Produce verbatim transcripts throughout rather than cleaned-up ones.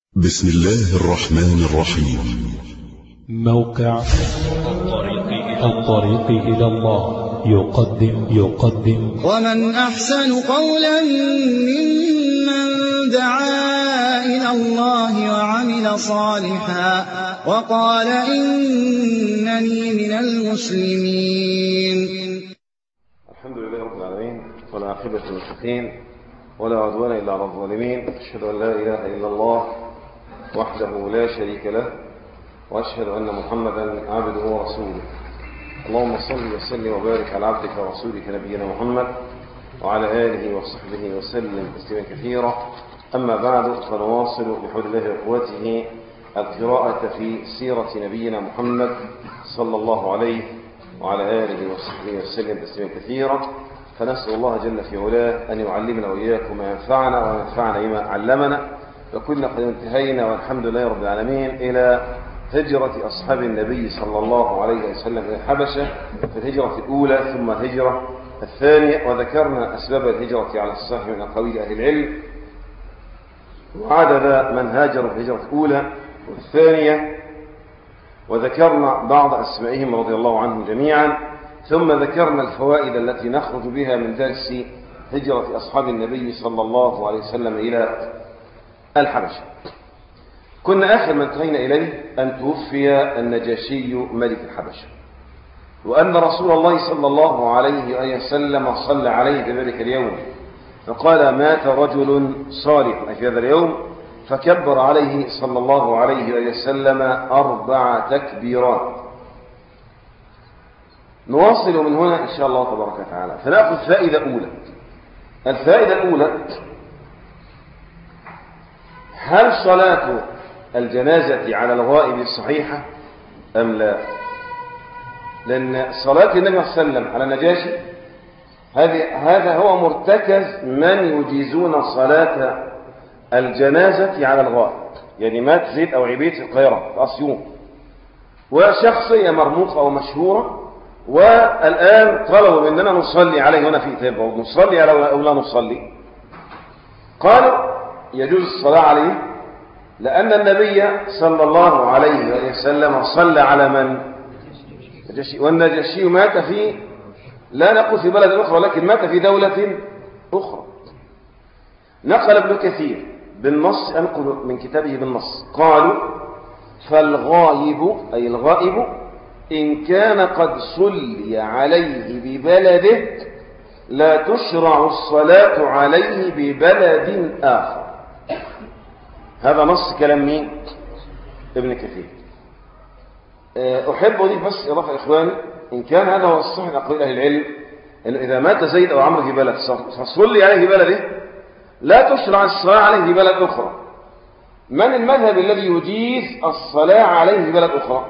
بسم الله الرحمن الرحيم. موقع الطريق إلى الله يقدم يقدم ومن أحسن قولا ممن دعا إلى الله وعمل صالحا وقال إنني من المسلمين. الحمد لله رب العالمين، والعاقبة للمتقين، ولا عدوان إلا على الظالمين. أشهد أن لا إله إلا الله وحده لا شريك له، وأشهد أن محمدا عبده ورسوله. اللهم صل وسلم وبارك على عبدك ورسولك نبينا محمد وعلى آله وصحبه وسلم تسليما كثيرا. أما بعد، فنواصل بحول الله وقوته القراءة في سيرة نبينا محمد صلى الله عليه وعلى آله وصحبه وسلم تسليما كثيرا. فنسأل الله جل في علاه أن يعلمنا وإياكم ما ينفعنا وينفعنا بما علمنا. وكنا قد انتهينا والحمد لله رب العالمين إلى هجرة أصحاب النبي صلى الله عليه وسلم إلى الحبشة في الهجرة الأولى ثم الهجرة الثانية، وذكرنا أسباب الهجرة على الصحيح من أقاويل أهل العلم وعدد من هاجر في الهجرة الأولى والثانية، وذكرنا بعض أسمائهم رضي الله عنهم جميعا. ثم ذكرنا الفوائد التي نخرج بها من درس هجرة أصحاب النبي صلى الله عليه وسلم إلى الحبشة. كنا آخر ما انتهينا إليه أن توفي النجاشي ملك الحبشة، وأن رسول الله صلى الله عليه وسلم صلى عليه في ذلك اليوم فقال مات رجل صالح في هذا اليوم، فكبر عليه صلى الله عليه وسلم أربع تكبيرات. نواصل من هنا إن شاء الله تبارك وتعالى، فنأخذ فائدة أولى. الفائدة الأولى: هل صلاة الجنازة على الغائب صحيحة أم لا؟ لأن صلاة النبي صلى الله عليه وسلم على النجاشي هذا هو مرتكز من يجيزون صلاة الجنازة على الغائب، يعني مات زيد أو عبيد في القاهرة في أسيوط، وشخصية مرموقة أو مشهورة، والآن طلبوا مننا نصلي عليه هنا في إتابة، نصلي على أو لا نصلي. قالوا يجوز الصلاة عليه لأن النبي صلى الله عليه وسلم صلى على من؟ والنجاشي مات في، لا نقول في بلد أخرى، لكن مات في دولة أخرى. نقل ابن كثير بالنص، أنقل من كتابه بالنص، قالوا فالغائب أي الغائب إن كان قد صلي عليه ببلده لا تشرع الصلاة عليه ببلد آخر. هذا نص كلام مين؟ ابن كثير. أحب أضيف بس إضافة إخواني، إن كان هذا هو الصحيح أقول أهل العلم أنه إذا مات زيد أو عمرو في بلد فصلي عليه في بلده لا تشرع الصلاة عليه في بلد أخرى. من المذهب الذي يجيز الصلاة عليه في بلد أخرى؟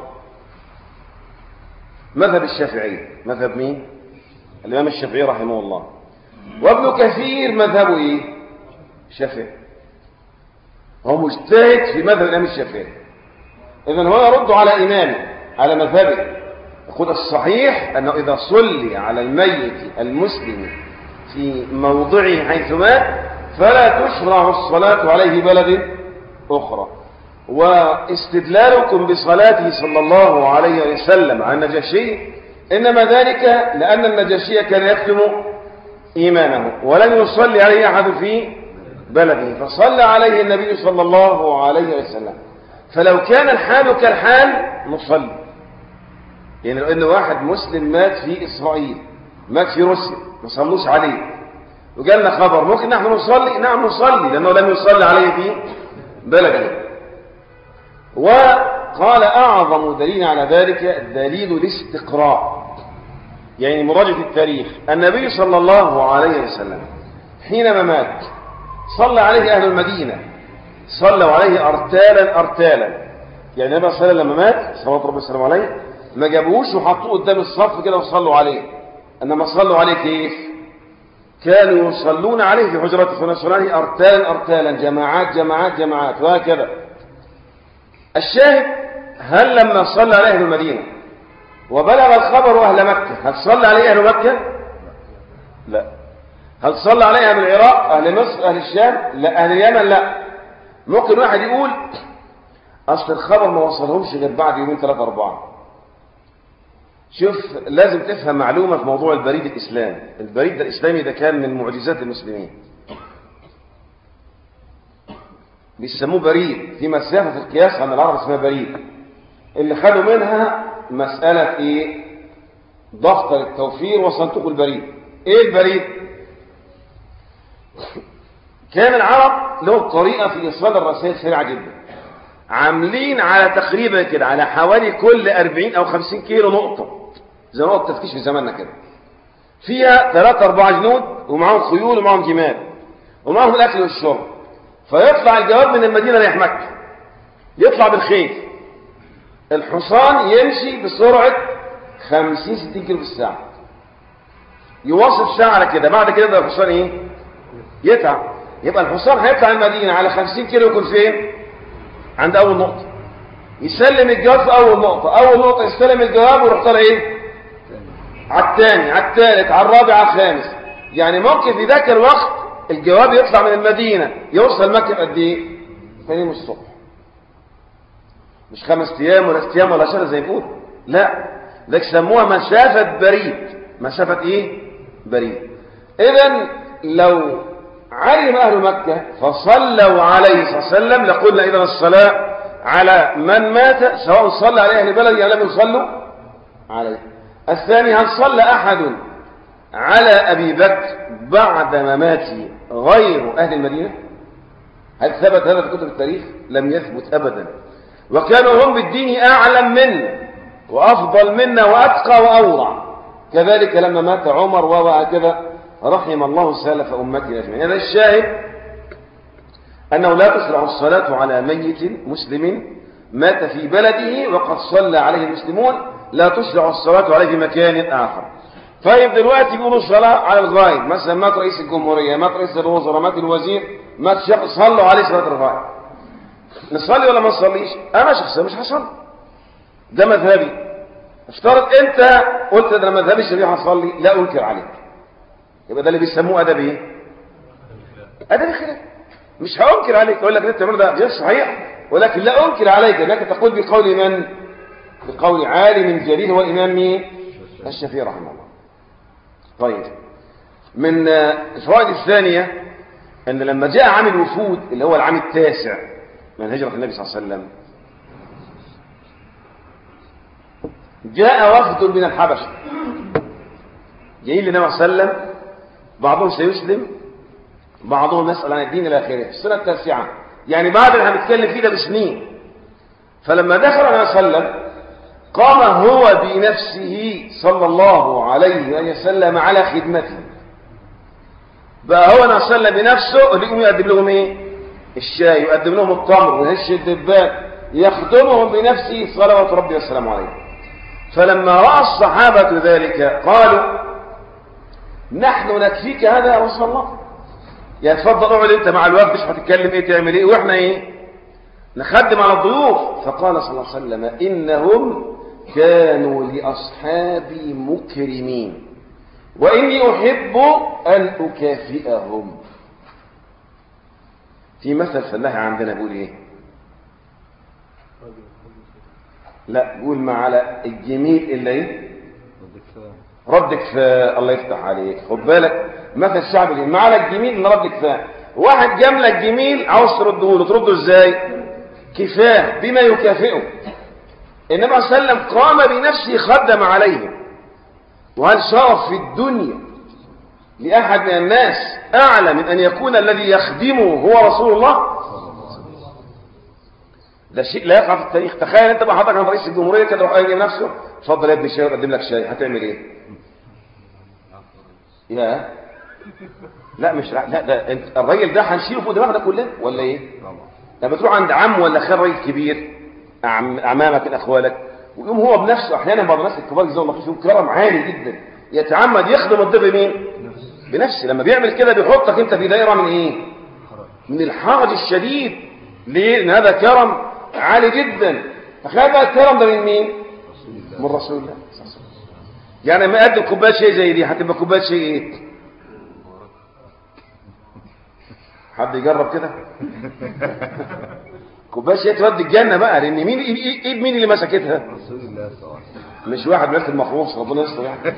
مذهب الشافعي. مذهب مين؟ الإمام الشافعي رحمه الله. وابن كثير مذهبه إيه؟ الشافعي. هو مجتهد في مذهب الإمام الشافعي. إذن هو يرد على إمامه على مذهبه، يقول الصحيح أنه إذا صلي على الميت المسلم في موضعه حيث مات فلا تشرع الصلاة عليه في بلد أخرى. واستدلالكم بصلاته صلى الله عليه وسلم على النجاشي إنما ذلك لأن النجاشي كان يكتم إيمانه ولم يصلي عليه أحد في بلده، فصلى عليه النبي صلى الله عليه وسلم. فلو كان الحال كالحال نصلي، يعني لو أن واحد مسلم مات في إسرائيل، مات في روسيا، ما صلوش عليه وجالنا خبر، ممكن نحن نصلي؟ نعم نصلي، لأنه لم يصلي عليه في بلده. وقال أعظم دليل على ذلك دليل الاستقراء، يعني مراجعة التاريخ. النبي صلى الله عليه وسلم حينما مات صلى عليه أهل المدينة، صلوا عليه أرتالا أرتالا، يعني النبي صلى الله عليه وسلم لما مات صلى الله عليه وسلم عليه ما جابوش وحطوه قدام الصف كده وصلوا عليه، إنما صلوا عليه كيف؟ كانوا يصلون عليه في حجرته فنصلوا عليه أرتالا أرتالا، جماعات جماعات جماعات، وهكذا. الشاهد: هل لما صلى عليه أهل المدينة وبلغ الخبر أهل مكة هل صلى عليه أهل مكة؟ لا. هل صلى عليه أهل العراق، أهل مصر، أهل الشام؟ لا. أهل اليمن؟ لا. ممكن واحد يقول اصل الخبر ما وصلهمش غير بعد يومين ثلاثة اربعة. شوف، لازم تفهم معلومة في موضوع البريد الاسلامي. البريد الاسلامي ده كان من معجزات المسلمين، بيسموه بريد، في مسافة في القياس عن العرب اسمها بريد. اللي خدوا منها مسألة ايه؟ دفتر التوفير وصندوق البريد. ايه البريد؟ كان العرب لهم طريقة في إيصال الرسائل سريعة جدا، عاملين على تقريبا كده على حوالي كل أربعين أو خمسين كيلو نقطة، زي نقطة تفتيش في زماننا كده، فيها ثلاثة أربعة جنود ومعهم خيول ومعهم جمال ومعهم الأكل والشرب. فيطلع الجواب من المدينة رايح مكة، يطلع بالخيل، الحصان يمشي بسرعة خمسين ستين كيلو في الساعة، يواصل ساعة على كده. بعد كده يبقى الحصان ايه؟ يتعب. يبقى الحصان هيطلع المدينة على خمسين كيلو، يكون فين؟ عند أول نقطة، يسلم الجواب في أول نقطة، أول نقطة يستلم الجواب ويروح طالع ايه؟ على الثاني، على الثالث، على الرابع، على الخامس. يعني ممكن في ذاك الوقت الجواب يطلع من المدينة يوصل مكة قد ايه؟ ثاني يوم الصبح. مش خمس ايام ولا ست ايام ولا شهر زي ما بيقولوا، لا، ده سموها مسافة بريد. مسافة ايه؟ بريد. اذا لو علم اهل مكة فصلوا عليه صلى الله عليه وسلم لقلنا اذا الصلاة على من مات سواء صلى عليه اهل بلد او لم يصلوا عليه. الثاني، هل صلى احد على ابي بكر بعد مماته غير اهل المدينة؟ هل ثبت هذا في كتب التاريخ؟ لم يثبت ابدا. وكانوا هم بالدين اعلم منا وافضل منا واتقى واورع. كذلك لما مات عمر وهكذا، رحم الله سلف امتنا اجمعين. هذا الشاهد انه لا تشرع الصلاة على ميت مسلم مات في بلده وقد صلى عليه المسلمون، لا تشرع الصلاة عليه في مكان اخر. طيب دلوقتي بيقولوا الصلاة على الغائب، مثلا مات رئيس الجمهورية، مات رئيس الوزراء، مات الوزير، مات شيخ، صلوا عليه صلاة الغائب. نصلي ولا ما نصليش؟ انا شخصيا مش هصلي، ده مذهبي. افترض انت قلت ده مذهبي الشريعة هصلي، لا انكر عليك. يبقى ده اللي بيسموه ادب ايه؟ ادب خلاف. مش هانكر عليك، اقول لك انت ده غير صحيح، ولكن لا انكر عليك انك تقول بقول من؟ بقول عالم جليل هو الامام مين؟ الشافعي رحمه الله. طيب، من الفوائد الثانية ان لما جاء عام الوفود اللي هو العام التاسع من هجرة النبي صلى الله عليه وسلم، جاء وفد من الحبشة جايين للنبي صلى الله عليه وسلم، بعضهم سيسلم، بعضهم يسأل عن الدين الى اخره، السنة التاسعة، يعني بعد اللي هنتكلم فيه ده بسنين. فلما دخل النبي صلى الله عليه وسلم قام هو بنفسه صلى الله عليه وسلم على خدمته. بقى هو نصلى صلى بنفسه اللي يقوم يقدم لهم ايه؟ الشاي، يقدم لهم التمر وهش الدبان، يخدمهم بنفسه صلوات ربي والسلام عليه. فلما رأى الصحابة ذلك قالوا نحن نكفيك هذا يا رسول الله، يعني تفضل اقعد انت مع الوفد، مش هتتكلم ايه تعمل ايه، واحنا ايه نخدم على الضيوف. فقال صلى الله عليه وسلم انهم كانوا لاصحابي مكرمين واني احب ان اكافئهم. في مثل فلاحي عندنا بيقول ايه؟ لا، بيقول ما على الجميل الا ايه؟ رد كفاء. الله يفتح عليك، خد بالك، مثل الشعب ما على الجميل الا رد كفاء. واحد جاملك جميل عاوز ترده له، ترده ازاي؟ كفاء، بما يكافئه. النبي صلى الله عليه وسلم قام بنفسه خدم عليه. وهل شرف في الدنيا لأحد من الناس أعلى من أن يكون الذي يخدمه هو رسول الله؟ ده شيء لا يقع في التاريخ. تخيل أنت بقى حضرتك عن رئيس الجمهورية كده روح يجي نفسه، اتفضل يا ابني شاي ويقدم لك شاي، هتعمل إيه؟ يا لا مش لا ده انت الراجل ده هنشيله فوق دماغنا كلنا ولا ايه؟ لما تروح عند عم ولا خال راجل كبير، أعم اعمامك الاخوالك، ويقوم هو بنفسه احيانا بعض الناس الكبار جزاهم الله خير كرم عالي جدا يتعمد يخدم الضيف مين؟ بنفسه. لما بيعمل كده بيحطك انت في دائره من ايه؟ من الحرج الشديد. ليه؟ لان هذا كرم عالي جدا. تخيل بقى الكرم ده من مين؟ من رسول الله. يعني لما اقدم كوبايه شاي زي دي هتبقى كوبايه شاي ايه؟ حد يجرب كده؟ كوبايه شاي تودي الجنه بقى، لان مين ايد مين اللي مسكتها؟ رسول الله صلى الله عليه وسلم، مش واحد ماسك المخروص، ربنا يستر يعني.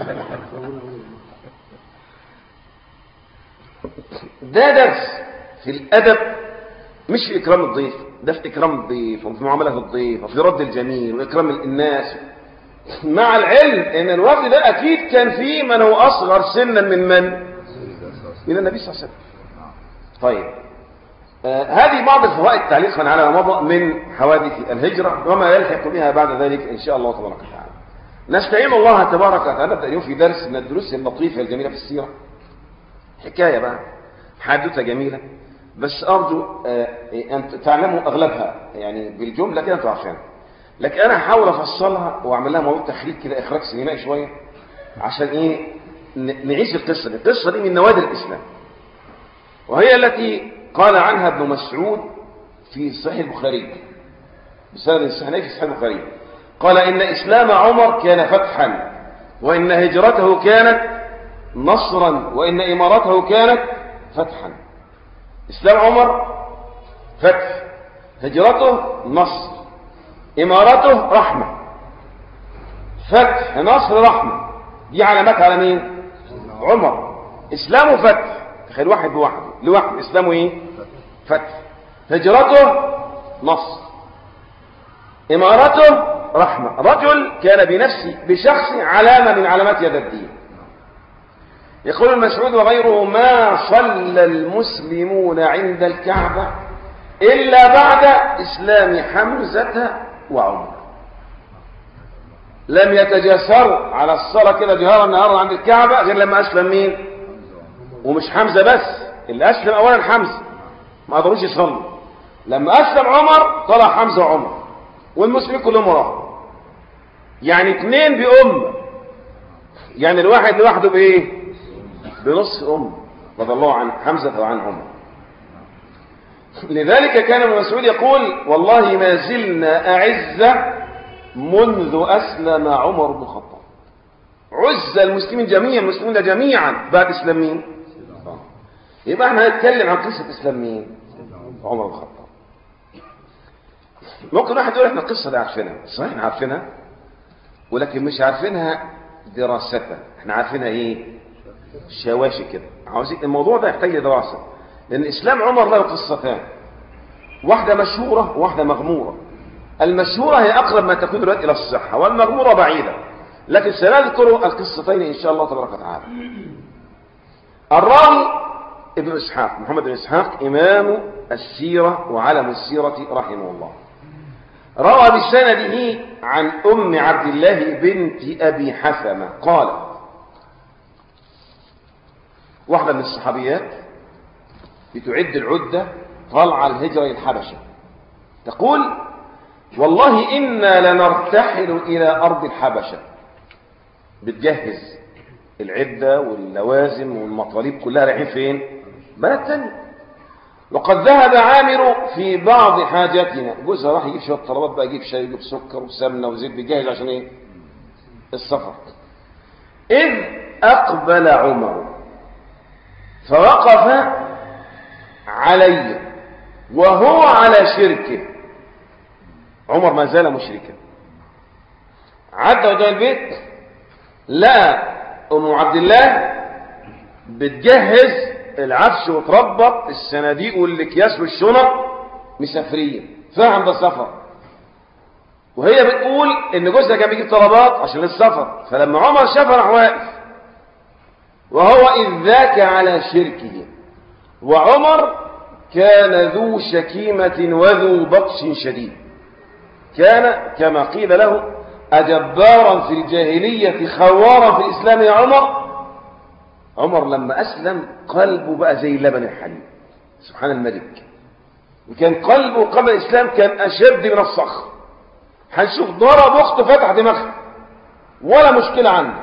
ده درس في الادب، مش في اكرام الضيف، ده في اكرام الضيف وفي معامله الضيف وفي رد الجميل واكرام الناس، مع العلم ان الوقت ده اكيد كان فيه من هو اصغر سنا من من؟ من النبي صلى الله عليه وسلم. طيب آه هذه بعض الفوائد تعليقا على ما مضى من حوادث الهجرة وما يلحق بها بعد ذلك إن شاء الله تبارك وتعالى. نستعين الله تبارك وتعالى. نبدأ اليوم في درس من الدروس اللطيفة الجميلة في السيرة. حكاية بقى، حادثة جميلة، بس أرجو آه أن تعلموا أغلبها يعني بالجملة كده أنتوا عارفينها، لكن أنا هحاول أفصلها وأعمل لها موضوع تخريج كده، إخراج سينمائي شوية، عشان إيه نعيش القصة دي. القصة دي من نوادر الإسلام، وهي التي قال عنها ابن مسعود في صحيح البخاري بسند الصحيح في صحيح البخاري، قال إن إسلام عمر كان فتحا، وإن هجرته كانت نصرا، وإن إمارته كانت فتحا. إسلام عمر فتح، هجرته نصر، إمارته رحمة. فتح نصر رحمة، دي علامات على مين؟ عمر. إسلامه فتح، تخيل واحد بواحد لواحد، إسلامه إيه؟ فتح. هجرته نصر، إمارته رحمة. رجل كان بنفسه بشخص علامة من علامات هذا الدين. يقول المسعود وغيره: ما صلى المسلمون عند الكعبة إلا بعد إسلام حمزة وعمر. لم يتجاسروا على الصلاة كده جهارا نهارا عند الكعبة غير لما أسلم مين؟ ومش حمزة بس، اللي أسلم أولا حمزة، ما قدروش يصلوا. لما أسلم عمر طلع حمزة وعمر، والمسلمين كلهم وراه. يعني اثنين بأمة، يعني الواحد لوحده بإيه؟ بنص أم، رضي الله عن حمزة وعن عمر. لذلك كان ابن مسعود يقول: والله ما زلنا أعزة منذ أسلم عمر بن الخطاب. عز المسلمين جميعا، المسلمين جميعا بعد إسلام مين؟ يبقى احنا هنتكلم عن قصة إسلام مين؟ عمر بن الخطاب. ممكن واحد يقول احنا القصة دي عارفينها، صحيح احنا عارفينها، ولكن مش عارفينها دراستها، احنا عارفينها ايه؟ شواشي كده. عاوزين الموضوع ده يحتاج لدراسة، لأن إسلام عمر له قصتان، واحدة مشهورة وواحدة مغمورة. المشهورة هي أقرب ما تكون دلوقتي إلى الصحة، والمغمورة بعيدة، لكن سنذكر القصتين إن شاء الله تبارك وتعالى. الراوي ابن إسحاق، محمد بن إسحاق، إمام السيرة وعلم السيرة رحمه الله، روى بسنده عن أم عبد الله بنت أبي حثمة قالت: واحدة من الصحابيات بتعد العدة طالعة الهجرة للحبشة، تقول: والله إنا لنرتحل إلى أرض الحبشة. بتجهز العدة واللوازم والمطالب كلها، رايحين فين؟ بلد تاني. وقد ذهب عامر في بعض حاجاتنا، جوزها راح يجيب شوية طلبات بقى، يجيب شاي يجيب سكر وسمنة وزيت، بيجهز عشان ايه؟ السفر. إذ أقبل عمر فوقف علي وهو على شركه. عمر ما زال مشركا. عدى قدام البيت، لقى أم عبد الله بتجهز العفش وتربط الصناديق والاكياس والشنط، مسافريه فيها عند السفر، وهي بتقول ان جوزها كان بيجيب طلبات عشان السفر. فلما عمر شافها راح واقف، وهو إذ ذاك على شركه. وعمر كان ذو شكيمة وذو بطش شديد، كان كما قيل له أجبارا في الجاهلية خوارا في الإسلام. يا عمر عمر لما أسلم قلبه بقى زي لبن الحليب، سبحان الملك. وكان قلبه قبل الإسلام كان أشد من الصخر. هنشوف ضرب أخته فتح دماغها ولا مشكلة عنده.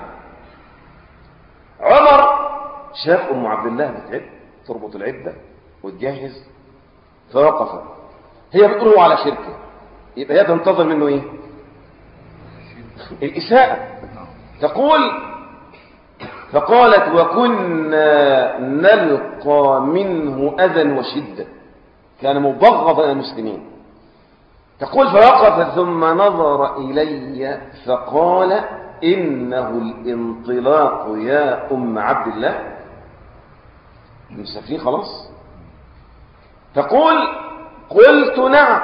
عمر شاف أم عبد الله بتعد تربط العدة وتجهز، فوقف. هي بتقول هو على شركه، يبقى هي تنتظر منه ايه؟ الإساءة. تقول: فقالت وكنا نلقى منه أذى وشدة، كان مبغضا إلى المسلمين. تقول فوقف ثم نظر إلي فقال إنه الانطلاق يا أم عبد الله، مسافرين خلاص. تقول قلت نعم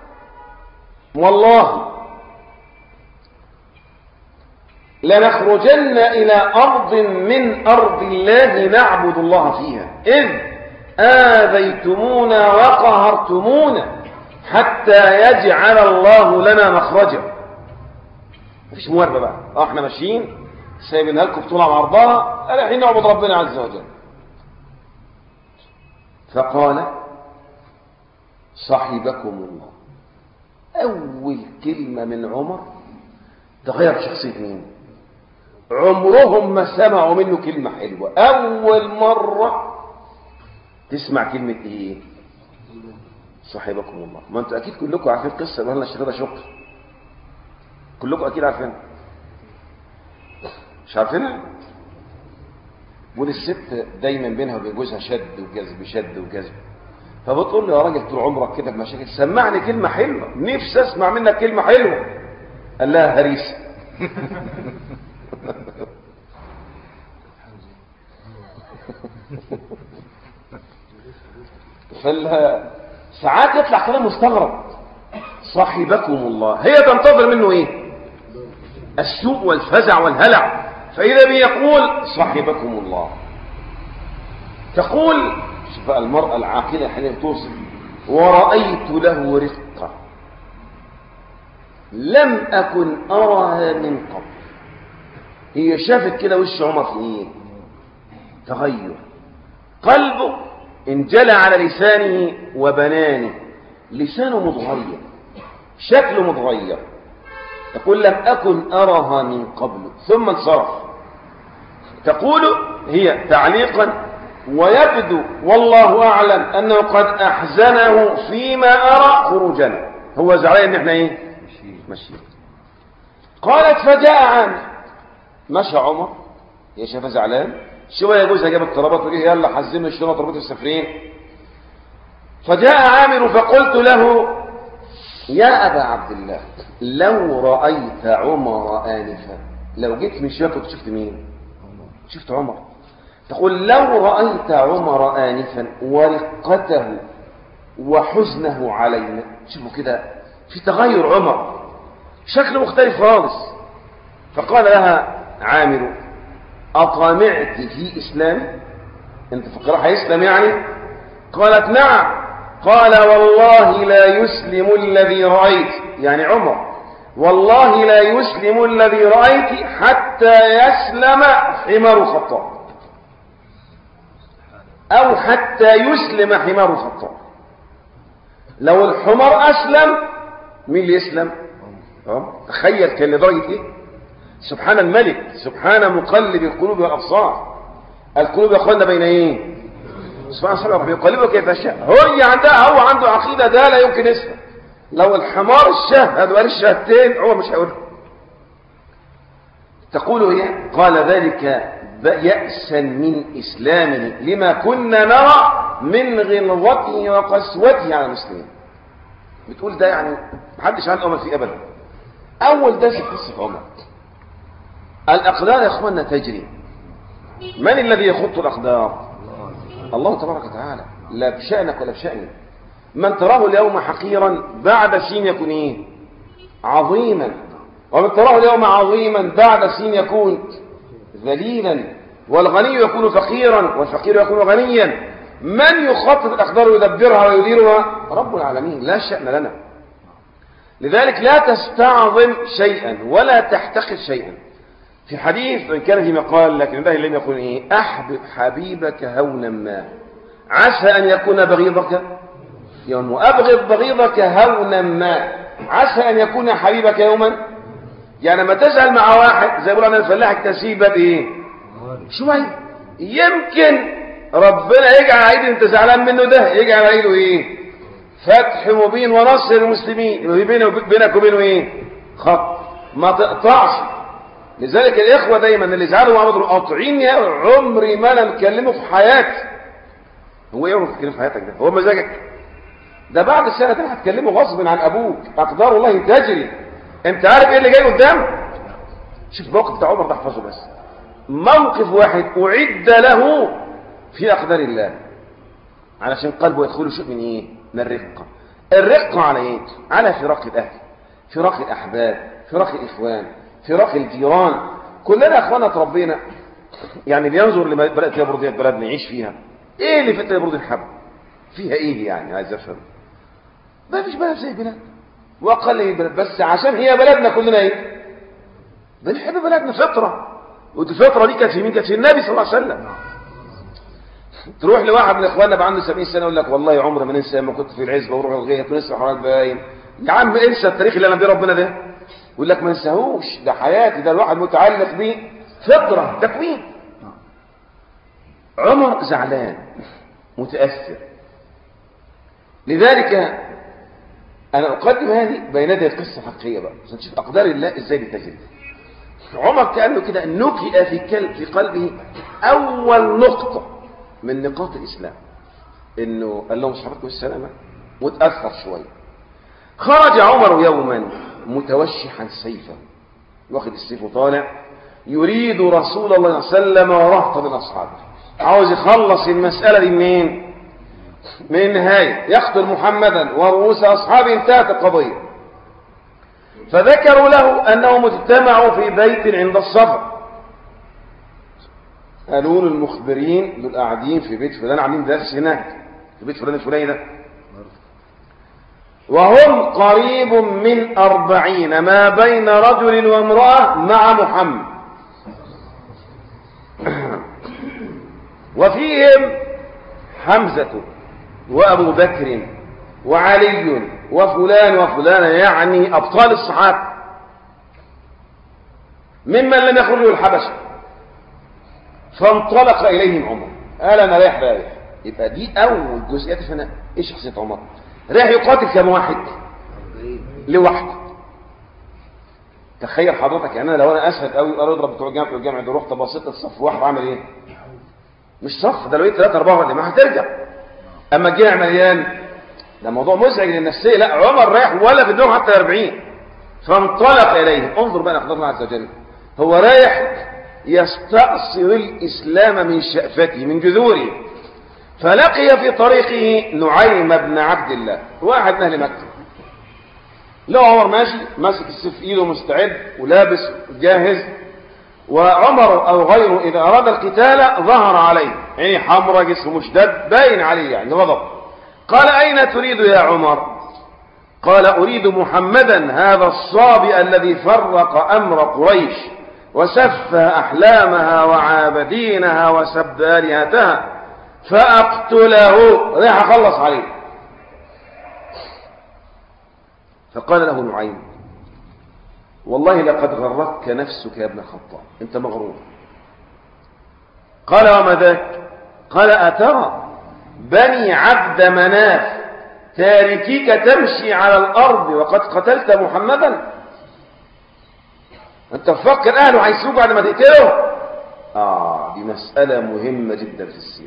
والله لنخرجن إلى أرض من أرض الله نعبد الله فيها إذ آذيتمونا وقهرتمونا حتى يجعل الله لنا مخرجا. مفيش مواربة بقى، اه احنا ماشيين سايبينها لكم بطولة بعرضها، الحين نعبد ربنا عز وجل. فقال صاحبكم الله. أول كلمة من عمر تغير شخصية مين؟ عمرهم ما سمعوا منه كلمة حلوة، أول مرة تسمع كلمة إيه؟ صاحبكم الله. ما أنتوا أكيد كلكم عارفين قصة اللي لنا الشهادة شكر، كلكم أكيد عارفينها، مش عارفينها؟ والست دايما بينها وبين جوزها شد وجذب شد وجذب، فبتقول له يا راجل طول عمرك كده بمشاكل سمعني كلمة حلوة، نفسي اسمع منك كلمة حلوة. قال لها هريسة. فساعات يطلع كلام مستغرب، صاحبكم الله، هي تنتظر منه ايه؟ السوء والفزع والهلع، فإذا بيقول صاحبكم الله. تقول شوف المرأة العاقلة حين توصف ورأيت له رقة لم أكن أرها من قبل. هي شافت كده وش عمر في ايه؟ تغير، قلبه انجلى على لسانه وبنانه، لسانه متغير، شكله متغير. تقول لم أكن أرها من قبل، ثم انصرف. تقول هي تعليقا ويبدو والله أعلم أنه قد أحزنه فيما أرى خروجنا، هو زعلان إن احنا ايه؟ ماشيين. قالت فجاء عامر، مشى عمر يا شاف زعلان شوية، جوزها جاب الطلبات وجه يلا حزنوا الشنط ربط السفرين. فجاء عامر فقلت له يا أبا عبد الله لو رأيت عمر آنفا، لو جيت من شوية كنت شفت مين؟ شفت عمر. تقول لو رأيت عمر آنفا ورقته وحزنه علينا، شوفوا كده في تغير عمر، شكله مختلف خالص. فقال لها عامر أطمعت في إسلام؟ أنت فكرها يسلم يعني؟ قالت نعم. قال والله لا يسلم الذي رأيت، يعني عمر والله لا يسلم الذي رأيت حتى يسلم حمار الخطاب، أو حتى يسلم حمار الخطاب. لو الحمار أسلم مين اللي يسلم؟ أه؟ تخيل كان لدرجة إيه؟ سبحان الملك، سبحان مقلب القلوب والأبصار. القلوب يا أخوانا بين إيه؟ سبحان الله يقلبه كيف يشاء. هو عندها هو عنده عقيدة ده لا يمكن يسلم. لو الحمار الشهد وقال الشهدتين هو مش هيقولها. تقول هي قال ذلك يأسا من إسلامه لما كنا نرى من غلظته وقسوته على المسلمين. بتقول ده يعني محدش عنده أمل فيه أبدا. أول درس قصة عمر، الأقدار يا أخوانا تجري. من الذي يخط الأقدار؟ الله تبارك وتعالى، لا بشأنك ولا بشأني. من تراه اليوم حقيرا بعد سين يكون إيه؟ عظيما. ومن تراه اليوم عظيما بعد سين يكون ذليلا. والغني يكون فقيرا والفقير يكون غنيا. من يخطط الأقدار ويدبرها ويديرها؟ رب العالمين، لا شأن لنا. لذلك لا تستعظم شيئا ولا تحتقر شيئا. في حديث وإن كان في مقال لكن الله لم يقول إيه؟ أحبب حبيبك هونا ما عسى أن يكون بغيضك يوما، وأبغض بغيضك هونا ما عسى أن يكون حبيبك يوما. يعني لما تزعل مع واحد زي بقول أنا الفلاح التسيبة بإيه؟ شوية يمكن ربنا يجعل عيد انت زعلان منه ده يجعل عيده إيه؟ فتح مبين ونصر المسلمين. بينك وبينه إيه؟ خط، ما تقطعش لذلك الاخوه دايما اللي زعلوا وعملوا قاطعين يا عمري ما انا مكلمه في حياتي. هو ايه عمرك تكلمه في حياتك ده؟ هو مزاجك ده بعد السنه دي هتكلمه غصب عن ابوك، اقدار الله تجري. انت عارف ايه اللي جاي قدام؟ شوف الموقف بتاع عمر ده احفظه بس. موقف واحد اعد له في اقدار الله علشان قلبه يدخله شيء من ايه؟ من الرقه. الرقه على ايه؟ على فراق الاهل، فراق الاحباب، فراق الاخوان، فراق الجيران. كلنا اخوانا تربينا يعني بينظر لبلد يبرد بلد نعيش فيها. ايه اللي في يبرد الحب فيها ايه يعني؟ عايز افهم. ما فيش بلد زي بلاد واقل من بلد، بس عشان هي بلدنا كلنا ايه؟ بنحب بلدنا فطره. ودي الفطره دي كانت في مين؟ كانت في النبي صلى الله عليه وسلم. تروح لواحد من اخواننا بقى عنده سبعين سنه يقول لك والله عمري ما ننسى لما كنت في العزبه واروح الغيط ونسمع حوالي باين. يا عم انسى التاريخ اللي انا بيه ربنا ده. يقول لك ما انساهوش، ده حياتي، ده الواحد متعلق بيه، فطره تكوين. عمر زعلان متاثر. لذلك انا اقدم هذه بين يدي القصه الحقيقيه بقى عشان تشوف اقدار الله ازاي بتجري. عمر كانه كده نكئ في في قلبه اول نقطه من نقاط الاسلام، انه قال لهم صحابتكم السلامه وتاثر شويه. خرج عمر يوما متوشحا سيفا، واخد السيف وطالع يريد رسول الله صلى الله عليه وسلم ورهط من اصحابه، عاوز يخلص المساله دي منين؟ من النهايه، يقتل محمدا ورؤوس اصحابه، انتهت القضيه. فذكروا له انهم اجتمعوا في بيت عند الصفا. قالوا له المخبرين دول قاعدين في بيت فلان عاملين درس هناك في بيت فلان الفلاني ده، وهم قريب من أربعين ما بين رجل وامرأة مع محمد، وفيهم حمزة وأبو بكر وعلي وفلان وفلان، يعني أبطال الصحابة ممن لم يخرجوا الحبشة. فانطلق إليهم عمر، قال أنا رايح رايح. يبقى دي أول جزئيات فينا إيه شخصية عمر؟ رايح يقاتل كم واحد؟ لوحده. تخيل حضرتك يعني أنا لو أنا أسهل قوي قالوا اضرب بتوع الجامعة بتوع الجامعة دول، رحت بسيط الصف واحد عامل إيه؟ مش صف، ده لو إيه ثلاثة أربعة ولا ما هترجع. أما الجامع مليان ده موضوع مزعج للنفسية. لا عمر رايح ولا في الدوم حتى أربعين. فانطلق إليه. انظر بقى أقدار الله عز وجل، هو رايح يستأصل الإسلام من شأفته من جذوره. فلقي في طريقه نعيم بن عبد الله، واحد من أهل مكة. لو عمر ماشي ماسك السيف في ايده مستعد ولابس جاهز، وعمر أو غيره إذا أراد القتال ظهر عليه، عيني حمراء جسمه مشدد باين عليه يعني غضب. قال أين تريد يا عمر؟ قال أريد محمدا هذا الصابئ الذي فرق أمر قريش وسفه أحلامها وعابدينها وسب آلهتها فأقتله، راح أخلص عليه. فقال له نعيم والله لقد غرتك نفسك يا ابن الخطاب، انت مغرور. قال وما ذاك؟ قال أترى بني عبد مناف تاركيك تمشي على الأرض وقد قتلت محمدا؟ انت تفكر أهله هيسوق بعد ما تقتله؟ آه دي مسألة مهمة جدا في السيرة.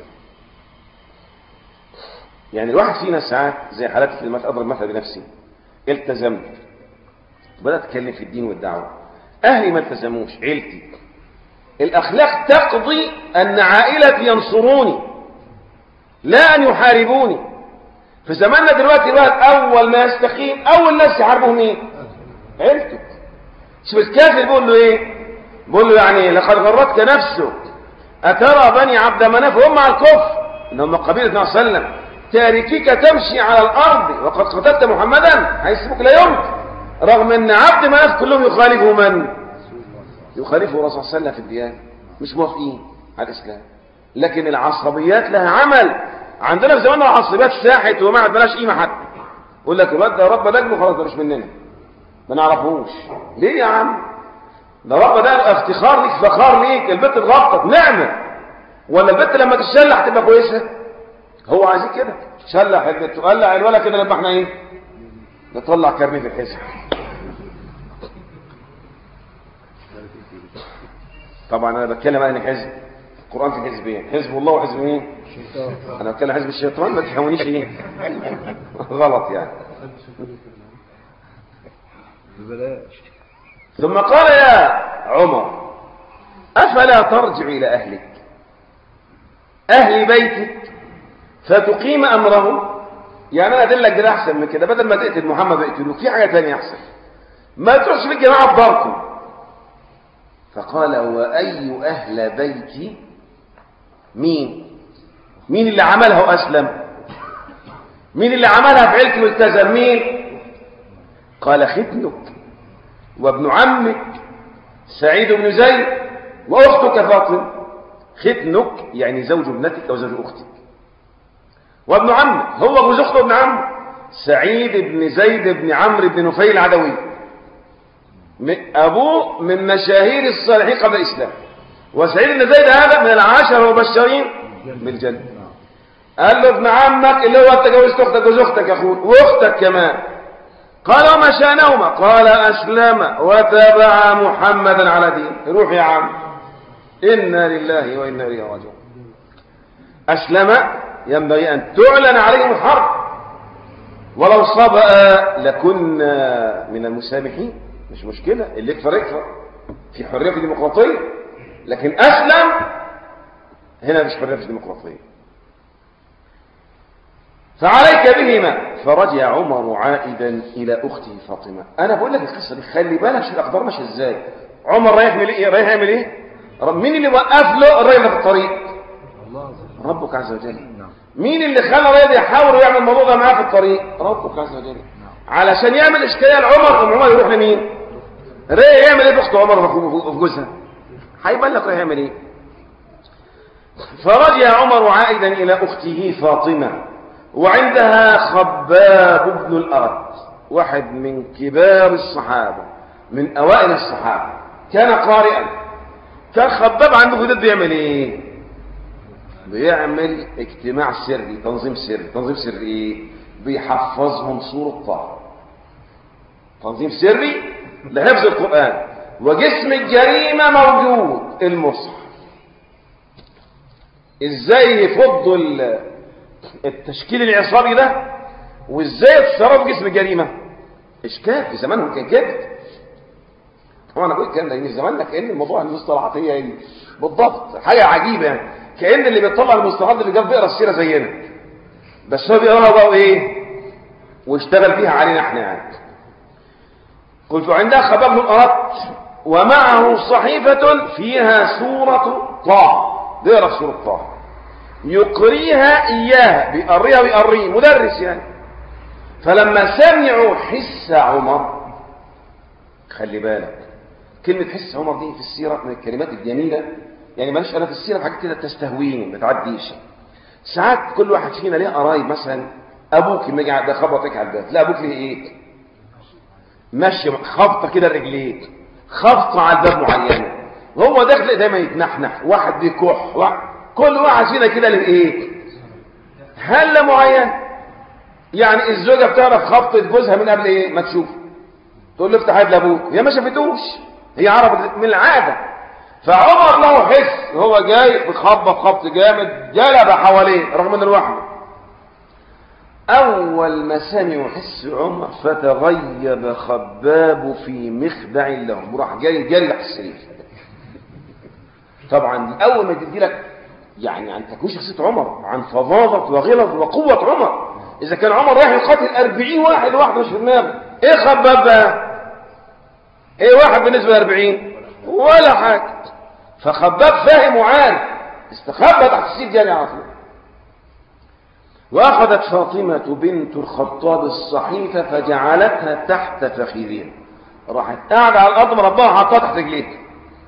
يعني الواحد فينا ساعات زي حالات في المثل، أضرب مثل بنفسي، التزمت بدأت أتكلم في الدين والدعوة، أهلي ما التزموش، عيلتي. الأخلاق تقضي أن عائلتي ينصروني لا أن يحاربوني. في زماننا دلوقتي الواحد أول ما يستقيم أول ناس يحاربه مين؟ عيلته. شوف الكافر بيقول له إيه؟ بيقول له يعني لقد غرتك نفسك أترى بني عبد مناف هم على الكفر إن هم قبيلة النبي صلى الله عليه وسلم تاركيك تمشي على الأرض وقد قتلت محمدا، هيسيبك لا يمكن، رغم أن عبد مناف كلهم يخالفوا من؟ يخالفوا الرسول صلى الله عليه وسلم في الديانة، مش موافقين على الإسلام. لكن العصبيات لها عمل. عندنا في زماننا العصبيات ساحت وما عندناش قيمة حتى. يقول لك الواد ده رب دجله خلاص ده مش مننا ما نعرفوش. ليه يا عم؟ ده رب ده افتخار ليك، فخار ليك، البنت اتغطت نعمة، ولا البنت لما تشلح تبقى كويسة؟ هو عايزين كده، شلح البنت وقلع الولد كده لما احنا ايه؟ نطلع كرنيه في الحزب. طبعا انا بتكلم عن حزب القرآن في حزبين، حزب الله وحزب مين؟ انا بتكلم حزب الشيطان، ما تفهمونيش ايه غلط يعني. ثم قال يا عمر افلا ترجع الى اهلك، اهل بيتك، فتقيم امرهم. يعني انا ادلك ده احسن من كده، بدل ما تقتل محمد يقتلوك، في حاجه ثانيه احسن، ما تروحش في الجماعه بضركم. فقال واي اهل بيتي؟ مين مين اللي عملها واسلم؟ مين اللي عملها في عيلتي والتزم؟ مين؟ قال ختنك وابن عمك سعيد بن زيد واختك فاطمه. ختنك يعني زوج ابنتك او زوج اختك، وابن عمك هو جوز اخته ابن عمك سعيد بن زيد بن عمرو بن نفيل العدوي، ابوه من مشاهير الصالحين قبل الاسلام. وسعيد بن زيد هذا من العاشر المبشرين بالجنه. قال له ابن عمك اللي هو انت جوزت اختك جوز اختك يا اخوك واختك كمان. قال وما شانهما؟ قال اسلم وتبع محمدا على دين. روح يا عم، انا لله وانا اليه راجعون. اسلم ينبغي ان تعلن عليهم الحرب، ولو صبأ لكنا من المسامحين، مش مشكله، اللي يكفر يكفر، في حريه في ديمقراطيه. لكن اسلم هنا مش حريه في ديمقراطيه. فعليك بهما. فرجع عمر عائدا الى اخته فاطمه. انا بقول لك القصه دي خلي بالك شو الاقدار ماشيه ازاي. عمر رايح يعمل ايه؟ رايح يعمل ايه؟ مين اللي وقف له الراجل في الطريق؟ ربك عز وجل. مين اللي خلى الراجل يحاول يعمل الموضوع ده معاه في الطريق؟ ربك عز وجل. علشان يعمل اشكاليه لعمر، ام عمر يروح لمين؟ رايح يعمل ايه باخت عمر في جوزها؟ هيبان لك رايح يعمل ايه. فرجع عمر عائدا الى اخته فاطمه وعندها خباب بن الأرد، واحد من كبار الصحابة من أوائل الصحابة، كان قارئا. كان خباب عنده في بده يعمل ايه؟ بيعمل اجتماع سري، تنظيم سري. تنظيم سري ايه؟ بيحفظهم سورة طه، تنظيم سري لحفظ القرآن. وجسم الجريمة موجود، المصحف. ازاي يفضوا التشكيل العصابي ده وازاي يتصرف جسم الجريمه؟ اشكال. في زمانهم كان كده. طبعا انا بقول الكلام ده من زمان، كأن الموضوع المصطلحات هي ايه بالضبط، حاجه عجيبه يعني. كأن اللي بيطلع المصطلحات اللي جاب بيقرا السيره زينا، بس هو بيقراها بقى ايه واشتغل بيها علينا احنا يعني. قلت عندها خباب بن الأرد ومعه صحيفه فيها سوره طه، بيقرا سوره طه، يقريها إياها، بيقريها ويقريه، مدرس يعني. فلما سمعوا حس عمر، خلي بالك كلمة حس عمر دي في السيرة من الكلمات الجميلة يعني. ماليش أنا في السيرة حاجات كده تستهويني ما تعديش. ساعات كل واحد فينا ليه قرايب، مثلا أبوك لما يجي ده خبطك على الباب، لا أبوك ليه إيه؟ ماشي خبطة كده رجليك، خبطة على الباب معينة، وهو داخل دايما يتنحنح، واحد بيكح، واحد كل واحد فينا كده لإيه؟ هل معين يعني. الزوجة بتعرف خبطة جوزها من قبل إيه؟ ما تشوف، تقول له افتح يد لأبوك، هي ما شافتوش، هي عرفت من العادة. فعمر له حس، هو جاي بخبط خبط جامد، جلب حواليه رغم انه لوحده. أول ما سمعوا حس عمر فتغيب خباب في مخدع لهم، وراح جاي جري تحت السرير. طبعا دي أول ما تدي لك يعني عن تكوين شخصية عمر، عن فظاظة وغلظ وقوة عمر. إذا كان عمر رايح يقاتل أربعين واحد لوحده مش في دماغه، إيه خباب بقى؟ إيه واحد بالنسبة لأربعين؟ ولا حاجة. فخباب فاهم وعارف، استخبى تحت السرير جاري على طول. وأخذت فاطمة بنت الخطاب الصحيفة فجعلتها تحت فخذها، راحت قاعدة على الأرض مرباها حطها تحت رجليها.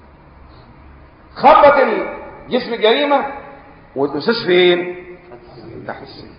خبط جسم الجريمة والأساس فين؟ تحت السرير.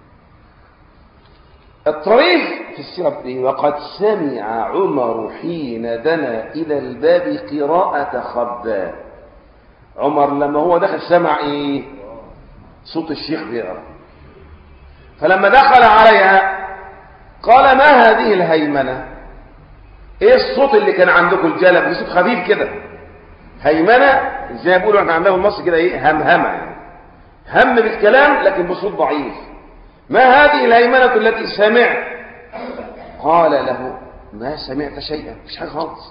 الطريف في السيرة ايه؟ وقد سمع عمر حين دنا إلى الباب قراءة خباب. عمر لما هو دخل سمع ايه؟ صوت الشيخ بيقرأ. فلما دخل عليها قال ما هذه الهيمنة؟ ايه الصوت اللي كان عندكم الجلب؟ صوت خفيف كده. هيمنة زي ما بيقولوا احنا عندنا في مصر كده ايه، همهمة يعني، هم بالكلام لكن بصوت ضعيف. ما هذه الهيمنة التي سمعت؟ قال له ما سمعت شيئا، مش حاجة خالص.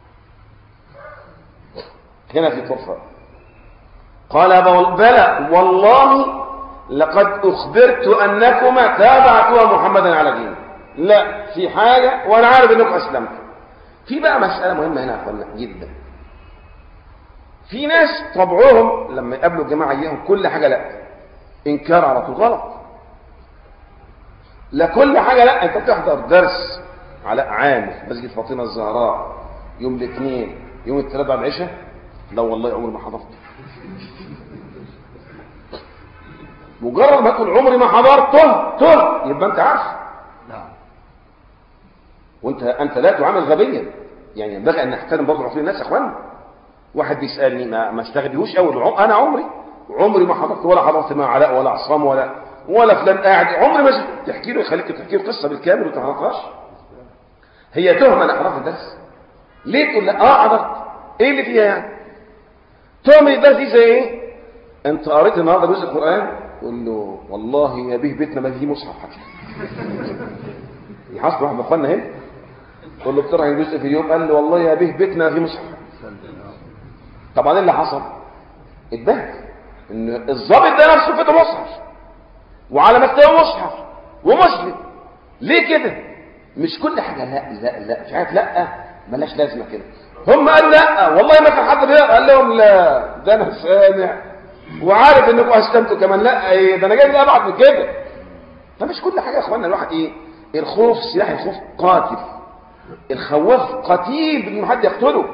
هنا في طرفة. قال بلى والله لقد أخبرت أنكما تابعتوا محمدا على دينه. لا في حاجة وأنا عارف أنكم أسلمتوا. في بقى مسألة مهمة هنا أخوانا جدا. في ناس طبعهم لما يقابلوا الجماعة إياهم كل حاجة لا، إنكار على طول، غلط. لا كل حاجة لا. أنت بتحضر درس على عام في مسجد فاطمة الزهراء يوم الاثنين يوم الثلاث بعد العشاء، لا والله عمري ما حضرت. مجرد ما تقول عمري ما حضرته ته يبقى انت عارف. وانت انت لا تعامل غبيا. يعني ينبغي ان نحترم برضه عقول الناس يا اخوانا. واحد بيسالني ما ما استغليهوش اول، انا عمري عمري ما حضرت ولا حضرت مع علاء ولا عصام ولا ولا فلان قاعد، عمري ما تحكي له يخليك تحكي له قصه بالكامل وما تعرفهاش. هي تهمه انا حضرت الدرس. ليه تقول لا اه حضرت؟ ايه اللي فيها يعني؟ تهمه الدرس دي زي ايه؟ انت قريت النهارده جزء القران، قول له والله يا بيه بيتنا ما فيه مصحف حتى. يحصل واحد من اخواننا هنا قول له بتقرا جزء في اليوم، قال له والله يا بيه بيتنا ما فيه مصحف. طبعا ايه اللي حصل؟ اتبهدل ان الضابط ده نفسه كده مصحف وعلى مكتبه مصحف ومسلم. ليه كده؟ مش كل حاجه لا لا لا مش عارف لا ملاش لازمه كده. هم قالوا لا والله ما كان حد بيقرا، قال لهم لا ده انا سامع وعارف انكم اسلمتوا كمان. لا ايه ده انا جاي ابعد من كده. فمش كل حاجه يا اخوانا. الواحد ايه؟ الخوف سلاح الخوف قاتل. الخواف قتيل بدون حد يقتله.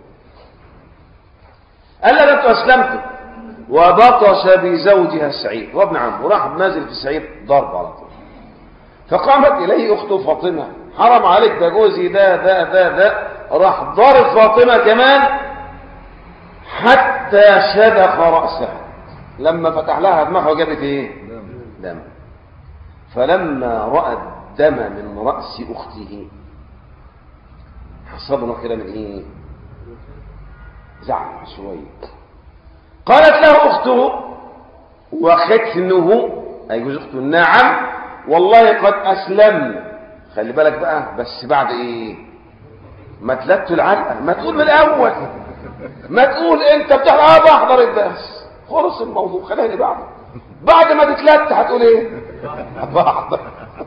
قال لها انتوا اسلمتوا وبطش بزوجها السعيد وابن عمه وراح نازل في السعيد ضرب على طول. فقامت اليه اخته فاطمه، حرم عليك ده جوزي ده ده ده ده، راح ضرب فاطمه كمان حتى شدخ راسها. لما فتح لها دماغها وجابت ايه؟ دم. فلما راى الدم من راس اخته حصل كده من ايه؟ زعل شويه. قالت له اخته وختنه اي جوز اخته نعم والله قد اسلم. خلي بالك بقى بس بعد ايه؟ ما تلت العلقه. ما تقول من الاول، ما تقول انت بتحضر اه بحضر الدرس خلص الموضوع، خليني بعد بعد ما تتلت هتقول ايه؟ بحضر.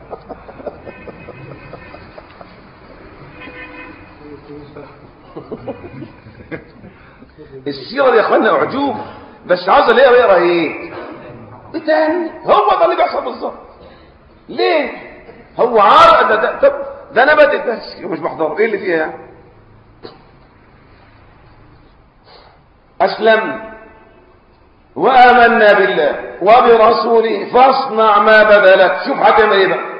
السيره دي يا اخوانا اعجوب، بس عاوز اللي يقرا ايه؟ بتاني. هو ده اللي بيحصل بالظبط. ليه؟ هو عارف ده ده طب ده انا بدأت الدرس مش بحضره، ايه اللي فيها يعني؟ اسلم وآمنا بالله وبرسوله فاصنع ما بدا لك. شوف هتعمل ايه بقى.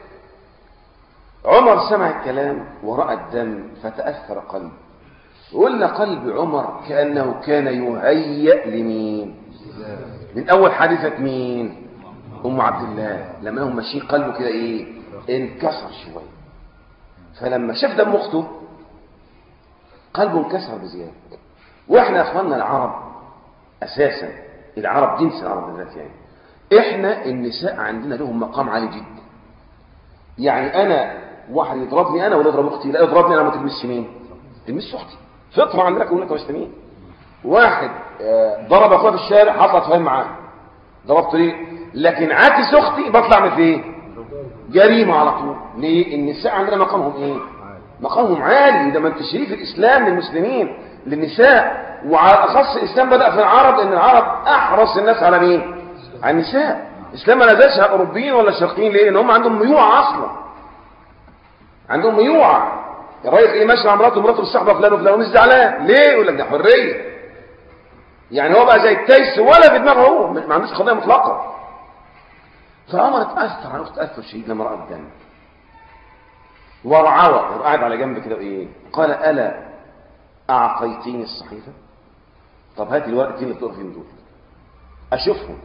عمر سمع الكلام ورأى الدم فتأثر قلبه. قلنا قلب عمر كأنه كان يهيأ لمين؟ من أول حادثة مين؟ أم عبد الله. لما هم ماشيين قلبه كده إيه؟ انكسر شوية. فلما شاف دم أخته قلبه انكسر بزيادة. وإحنا يا أخواننا العرب أساسا، العرب جنس العرب بالذات يعني، إحنا النساء عندنا لهم مقام عالي جدا. يعني أنا واحد يضربني أنا ولا يضرب أختي؟ لا يضربني أنا ما تلمسش مين؟ تلمسش أختي. فطرة عندنا كلنا كمسلمين. واحد ضرب اخويا في الشارع هطلع اتفاهم معاه، ضربت ليه؟ لكن عاكس اختي بطلع من ايه؟ جريمه على طول. ليه؟ النساء عندنا مقامهم ايه؟ مقامهم عالي. ده من تشريف الاسلام للمسلمين للنساء، وعلى اخص الاسلام بدا في العرب، لان العرب احرص الناس على مين؟ على النساء. الاسلام ما نزلش على الاوروبيين ولا الشرقيين. ليه؟ لان هم عندهم ميوعه اصلا، عندهم ميوعه. الراجل ايه ماشي مع مراته ومراته الصحبه فلان وفلان مش زعلان ليه؟ يقول لك ده حريه. يعني هو بقى زي التيس ولا في دماغه، هو ما عندوش قضيه مطلقه. فعمر اتاثر على اخت تاثر شديد لما راى الدم ورعوى وقعد على جنب كده وايه؟ قال الا اعطيتيني الصحيفه؟ طب هات الورقتين اللي بتقرا فيهم دول اشوفهم،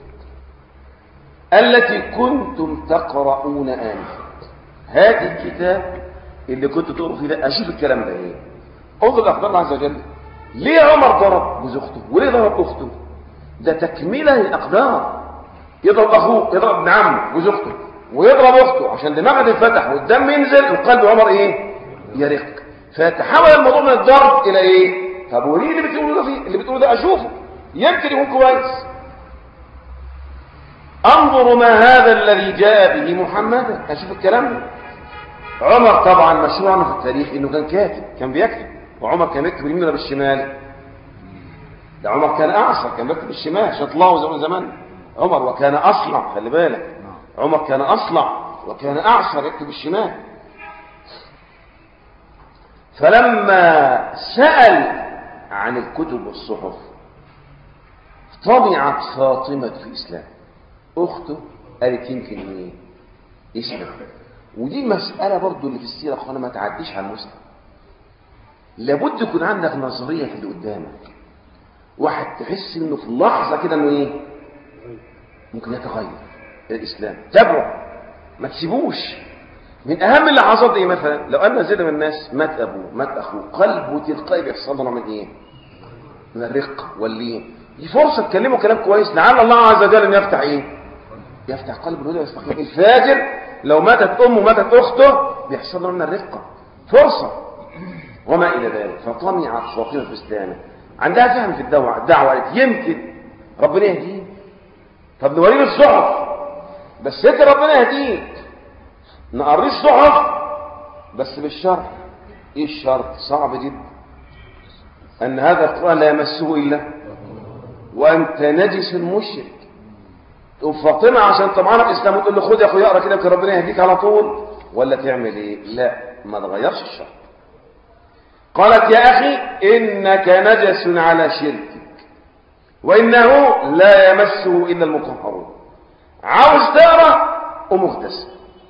التي كنتم تقرؤون انفا. هات الكتاب اللي كنت تقرأ فيه ده اشوف الكلام ده ايه. انظر لاخبار الله عز وجل. ليه عمر ضرب جوز اخته وليه ضرب اخته؟ ده تكمله للاقدار. يضرب اخوه، يضرب ابن عمه جوز اخته، ويضرب اخته عشان دماغه تتفتح والدم ينزل وقلب عمر ايه؟ يرق. فتحول الموضوع من الضرب الى ايه؟ طب وليه اللي بتقوله ده فيه؟ اللي بتقوله ده اشوفه يمكن يكون كويس. انظروا ما هذا الذي جاء به محمدا. اشوف الكلام ده. عمر طبعا مشهور عنه في التاريخ انه كان كاتب، كان بيكتب. وعمر كان يكتب باليمين ولا بالشمال؟ ده عمر كان اعصر، كان بيكتب بالشمال عشان يطلعوا زمان زمان. عمر وكان اصلع، خلي بالك، عمر كان اصلع وكان اعصر يكتب بالشمال. فلما سأل عن الكتب والصحف طمعت فاطمة في إسلام. أخته قالت يمكن إيه؟ يسلم. ودي مسألة برضو اللي في السيرة أخوانا ما تعديش على المسلم. لابد يكون عندك نظرية في اللي قدامك. واحد تحس إنه في لحظة كده إنه إيه؟ ممكن يتغير الإسلام. تابعه، ما تسيبوش. من أهم اللحظات إيه مثلا؟ لو أن زيد من الناس مات أبوه مات أخوه، قلبه تلقائي بيحصل له من إيه؟ من الرق واللين. دي فرصة تكلمه كلام كويس، لعل الله عز وجل أن يفتح إيه؟ يفتح قلب الهدى ويستقيم. الفاجر لو ماتت أمه ماتت أخته بيحصل له من الرقة. فرصة وما إلى ذلك. فطمعت فاطمة في إسلامه، عندها فهم في الدعوة. الدعوة قالت يمكن ربنا يهديه. طب نوريه الصحف، بس أنت ربنا يهديك. نقريه الصحف بس بالشرط. ايه الشرط؟ صعب جدا. ان هذا القرآن لا يمسه الا وانت نجس مشرك. تقوم فاطمة عشان طمعانة في الاسلام وتقول له خد يا اخويا اقرا كده يمكن ربنا يهديك على طول، ولا تعمل ايه؟ لا، ما تغيرش الشرط. قالت يا اخي انك نجس على شركك وانه لا يمسه الا المطهرون. عاوز تقرا ومغتسل.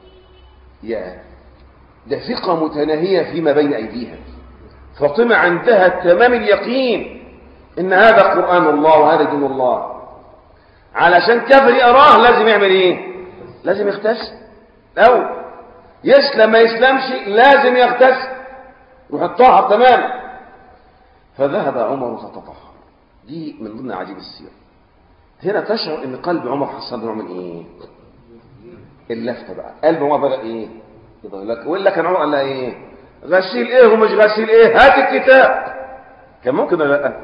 يا ده ثقة متناهية فيما بين أيديها. فاطمة عندها تمام اليقين إن هذا قرآن الله وهذا دين الله. علشان كافر يقراه لازم يعمل إيه؟ لازم يغتسل. أو يسلم ما يسلمش لازم يغتسل ويحطها تمام. فذهب عمر فتطهر. دي من ضمن عجيب السيرة. هنا تشعر إن قلب عمر حصل له من إيه؟ اللفتة بقى. قلب عمر بدأ ايه؟ يضيق لك. ولا كان عمر قال لها ايه؟ غسيل ايه ومش غسيل ايه؟ هات الكتاب. كان ممكن ولا لا؟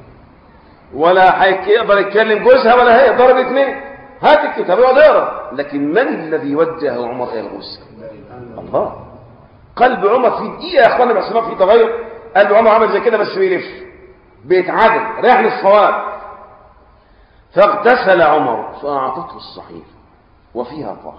ولا هيقدر يتكلم جوزها ولا هي ضرب اثنين. هات الكتاب يقعد يقرا. لكن من الذي وجه عمر الى الغسل؟ الله. قلب عمر في دقيقه يا اخوانا بس ما في تغير. قلب عمر عمل زي كده بس بيلف بيتعادل رايح للصواب. فاغتسل عمر فاعطته الصحيفه وفيها طه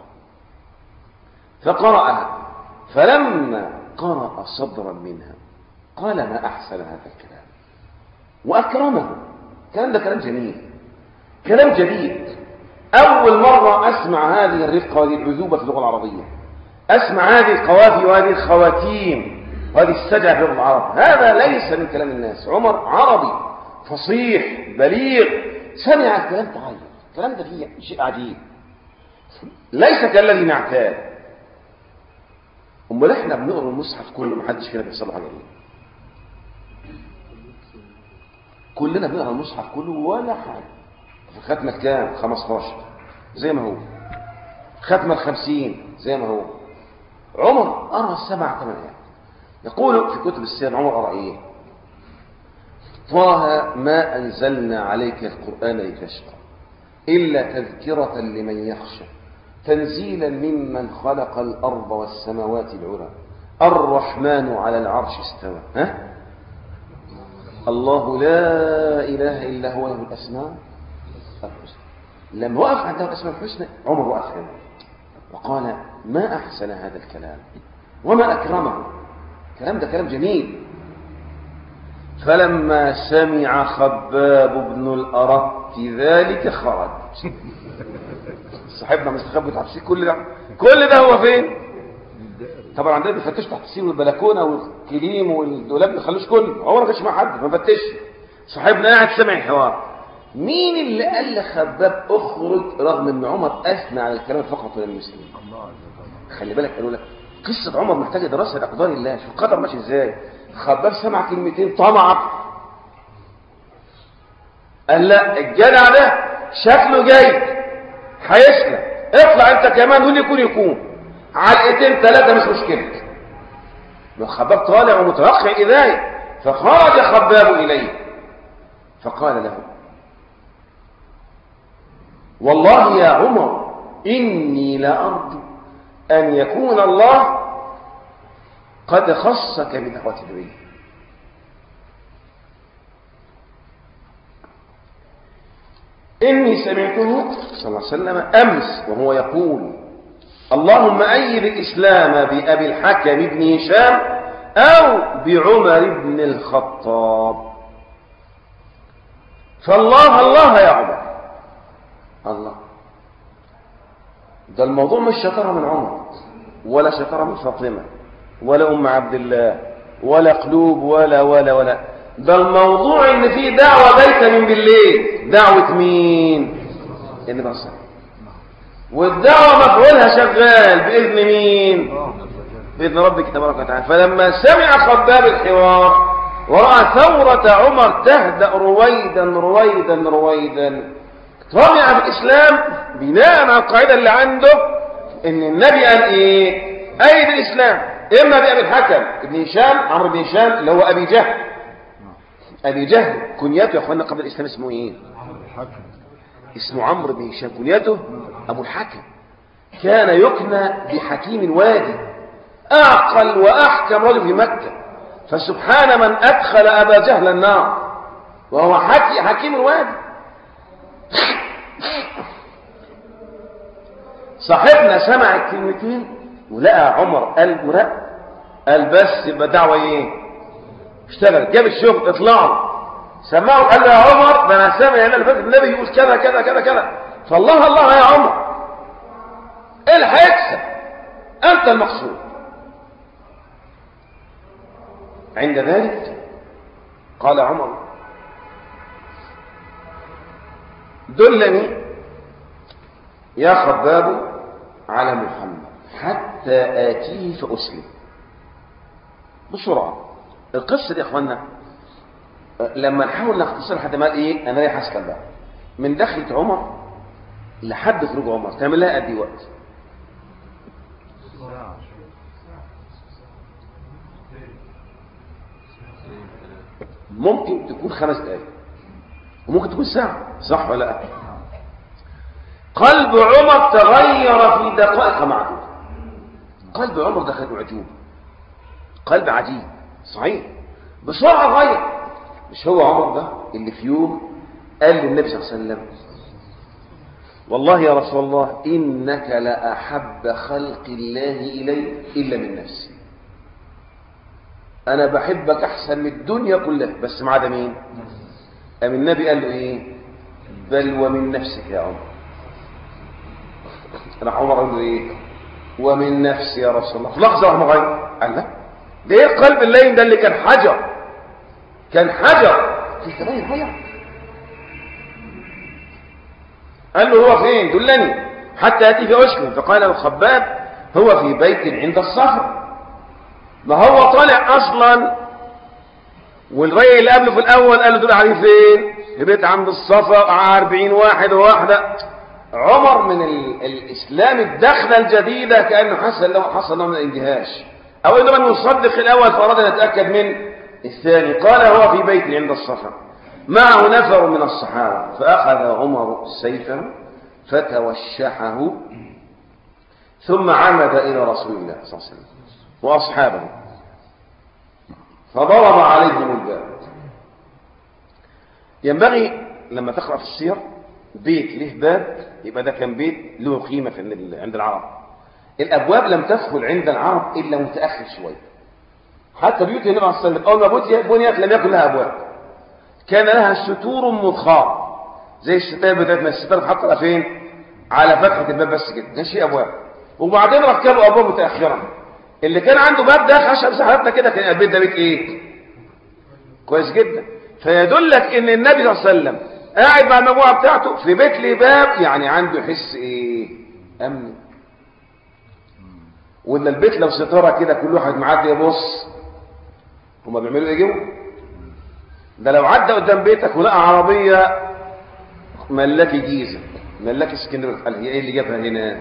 فقرأها. فلما قرأ صدرا منها قال ما أحسن هذا الكلام وأكرمه. كلام ده كلام جميل، كلام جديد. أول مرة أسمع هذه الرقة وهذه العذوبة في اللغة العربية. أسمع هذه القوافي وهذه الخواتيم وهذه السجع في اللغة العرب. هذا ليس من كلام الناس. عمر عربي فصيح بليغ، سمع الكلام تغير. الكلام ده فيه شيء عجيب، ليس كالذي نعتاد. امال احنا بنقرا المصحف كله محدش فينا بيحصل له حاجه ليه؟ كلنا بنقرا المصحف كله ولا حاجه. ختمه كام؟ خمستاشر زي ما هو. ختمه الخمسين زي ما هو. عمر قرا السبع ثمان ايات. يقول في كتب السير عمر قرا ايه؟ طه ما انزلنا عليك القران لتشقى الا تذكره لمن يخشى تنزيلا ممن خلق الأرض والسماوات العلى الرحمن على العرش استوى. ها؟ الله لا إله إلا هو له الأسماء الحسنى. لما وقف عند الأسماء الحسنى عمر وقف هنا وقال ما أحسن هذا الكلام وما أكرمه. الكلام ده كلام جميل. فلما سمع خباب بن الأرت ذلك خرج. صاحبنا مستخبي تحت السير. كل ده كل ده هو فين؟ طبعا عندنا بيفتشوا تحت السير والبلكونه والكليم والدولاب ما يخلوش كله. هو ما كانش مع حد ما فتش. صاحبنا قاعد سمع الحوار. مين اللي قال لخباب اخرج رغم ان عمر اثنى على الكلام فقط للمسلمين؟ خلي بالك قالوا لك قصه عمر محتاجه دراسه لاقدار الله. شوف القدر ماشي ازاي. خباب سمع كلمتين طمع قال لا، الجدع ده شكله جاي هيسلم، اطلع انت كمان واللي يكون يكون علقتين ثلاثة مش مشكلة. خباب طالع ومتوقع إذاي، فخرج خباب إليه فقال له: والله يا عمر إني لأرجو أن يكون الله قد خصك بدعوة النبي. إني سمعته صلى الله عليه وسلم أمس وهو يقول: اللهم أيد الإسلام بأبي الحكم بن هشام أو بعمر بن الخطاب. فالله الله يا عمر. الله، ده الموضوع مش شطارة من عمر ولا شطارة من فاطمة ولا أم عبد الله ولا قلوب ولا ولا ولا ده الموضوع إن في دعوة بيت من بالليل. دعوة مين؟ النبي صلى الله عليه وسلم. والدعوة مفعولها شغال بإذن مين؟ بإذن ربك تبارك وتعالى. فلما سمع خباب الحوار ورأى ثورة عمر تهدأ رويدا رويدا رويدا، رمع بالإسلام بناء على القاعدة اللي عنده إن النبي قال إيه؟ أيد الإسلام إما بأبي الحكم ابن هشام، عمرو بن هشام اللي هو أبي جهل. أبي جهل كنيته يا أخوانا قبل الإسلام اسمه إيه؟ اسمه عمرو بن هشام، كنيته أبو الحكم. كان يكنى بحكيم الوادي، أعقل وأحكم رجل في مكة. فسبحان من أدخل أبا جهل النار وهو حكي حكيم الوادي. صاحبنا سمع الكلمتين ولقى عمر قلبه رق، قال بس يبقى دعوة ايه؟ اشتغل، جاب الشغل، اطلعوا سمعوا. قال له يا عمر ده انا سامع هنا النبي يقول كذا كذا كذا كذا. فالله الله يا عمر، ايه اللي هيكسب؟ انت المقصود. عند ذلك قال عمر: دلني يا خباب على محمد حتى آتيه فأسلم. بسرعة. القصة دي يا اخوانا لما نحاول نختصر حتى ما ايه، انا رايح اسلم بقى، من دخلة عمر لحد خروج عمر تعمل لها قد ايه وقت؟ ممكن تكون خمس دقائق وممكن تكون ساعة، صح ولا لا؟ قلب عمر تغير في دقائق معدودة. قلب عمر دخل عجوب، قلب عجيب صحيح، بسرعة غير. مش هو عمر ده اللي في يوم قال للنبي صلى الله عليه وسلم: والله يا رسول الله إنك لأحب خلق الله إلي إلا من نفسي. أنا بحبك أحسن من الدنيا كلها بس ما عدا مين؟ أم النبي قال له إيه؟ بل ومن نفسك يا عمر. راح عمر قال له إيه؟ ومن نفسي يا رسول الله. في لحظة راح مغير، قال لا ده إيه القلب اللين ده اللي كان حجر، كان حجر في كمان غير. قال له هو فين؟ دلني حتى يأتي في أسلم. فقال له الخباب: هو في بيت عند الصخر. ما هو طالع أصلا والرأي اللي قبله في الأول قال له دول عليه فين؟ في بيت عند الصفا مع أربعين واحد وواحدة. عمر من الإسلام الدخلة الجديدة كأنه حصل له حصل له من الاندهاش، أو إنه من يصدق الأول فأراد أن يتأكد من الثاني. قال هو في بيت عند الصفا معه نفر من الصحابة. فأخذ عمر سيفه فتوشحه ثم عمد إلى رسول الله صلى الله عليه وسلم وأصحابه فضرب عليهم الباب. ينبغي لما تقرأ في السير بيت له باب يبقى ده كان بيت له قيمة في عند العرب. الأبواب لم تدخل عند العرب إلا متأخر شوية. حتى بيوت النبي صلى الله عليه وسلم أول ما بنيت لم يكن لها أبواب، كان لها ستور مضخاة زي الستار بتاعتنا. الستار تحط فين؟ على فتحة الباب بس كده، ده شيء أبواب. وبعدين ركبوا أبواب متأخرة. اللي كان عنده باب ده خشب سحبتنا كده كان البيت ده بيت إيه؟ كويس جدا. فيدلك إن النبي صلى الله عليه وسلم قاعد مع المجموعة بتاعته في بيت ليه باب، يعني عنده حس إيه؟ أمن. وإن البيت لو ستارة كده كل واحد معدي يبص، هما بيعملوا إيه جوه؟ ده لو عدى قدام بيتك ولقى عربية ملاكي جيزة ملاكي اسكندريه، قال هي ايه اللي جابها هنا؟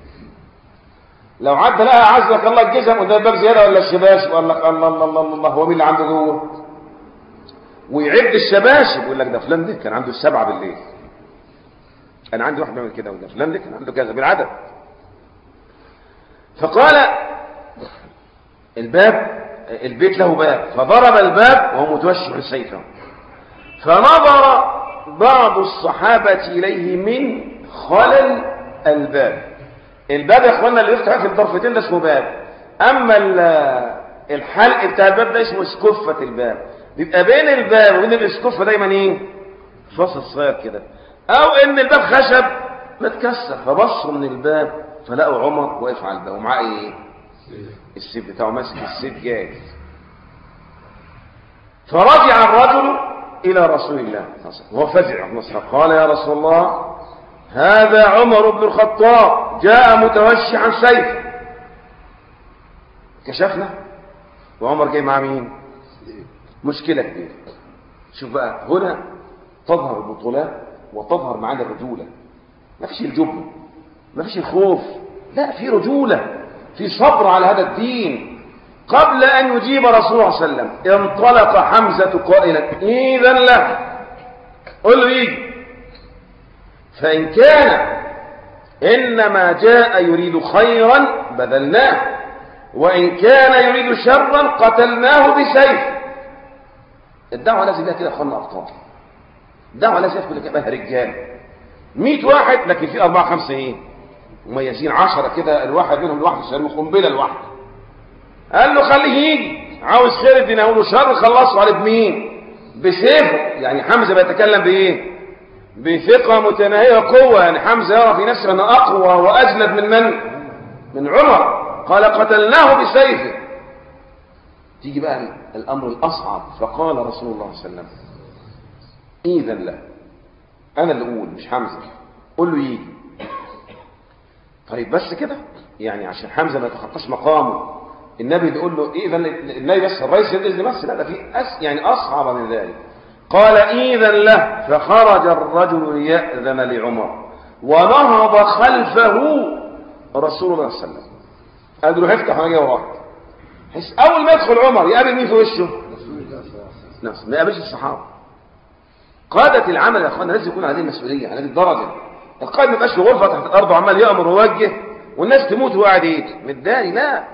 لو عدى لقى عزك الله الجزم قدام الباب زياده ولا الشباشب، قال لك الله الله الله الله هو مين اللي عنده جوه؟ ويعد الشباشب يقول لك ده فلان ده كان عنده السبعه بالليل، انا عندي واحد بيعمل كده، وده فلان ده كان عنده كذا بالعدد. فقال الباب البيت له باب، فضرب الباب وهو متوشح سيفه، فنظر بعض الصحابة إليه من خلل الباب. الباب يا اخوانا اللي يفتح في الضرفتين ده اسمه باب، اما الحلق بتاع الباب ده اسمه اسكفة الباب، بيبقى بين الباب وبين الاسكفة دايما ايه؟ فصل صغير كده، او ان الباب خشب متكسر، فبصوا من الباب فلقوا عمر واقف على الباب ومعاه ايه؟ السيف بتاعه، ماسك السيف جاهز. فرجع الرجل الى رسول الله وهو فزع مصر، قال يا رسول الله هذا عمر بن الخطاب جاء متوشحا سيفا. كشفنا وعمر جاي مع مين؟ مشكلة كبيرة. شوف بقى هنا تظهر البطولات وتظهر معانا الرجولة، ما فيش الجبن، ما فيش الخوف، لا في رجولة، في صبر على هذا الدين. قبل أن يجيب رسول الله صلى الله عليه وسلم انطلق حمزة قائلا إذن له، قل له يجي، فإن كان إنما جاء يريد خيرا بذلناه، وإن كان يريد شرا قتلناه بسيف. الدعوة لازم لها كده يا اخوانا أبطال، الدعوة لازم يكون لها رجال، مئة واحد لكن في أربعة خمسة إيه مميزين، عشرة كده الواحد منهم لوحده شارمه قنبلة لوحده. قال له خليه يجي، عاوز خير الدين أقول له شر خلصوا عليه بمين؟ بسيفه. يعني حمزة بيتكلم بإيه؟ بثقة متناهية وقوة، يعني حمزة يرى في نفسه أنه أقوى وأجلد من من؟ من عمر. قال قتلناه بسيفه. تيجي بقى الأمر الأصعب، فقال رسول الله صلى الله عليه وسلم إذن له، أنا اللي أقول مش حمزة، قل له يجي. طيب بس كده يعني عشان حمزة ما يتخطاش مقامه، النبي بيقول له إذن، النبي بس الرئيس الإذن بس، لا ده في أس يعني أصعب من ذلك. قال إذن له، فخرج الرجل ليأذن لعمر ونهض خلفه رسول الله صلى الله عليه وسلم. قال له افتح وانا جاي وراك. حس اول ما يدخل عمر يقابل مين في وشه؟ نفسه، ما يقابلش الصحابه. قادة العمل يا اخوانا لازم يكون عليه مسؤوليه على هذه الدرجه. القائد ما يبقاش في غرفه تحت الارض وعمال يامر ويوجه والناس تموت وهو قاعد يجي متداري، لا.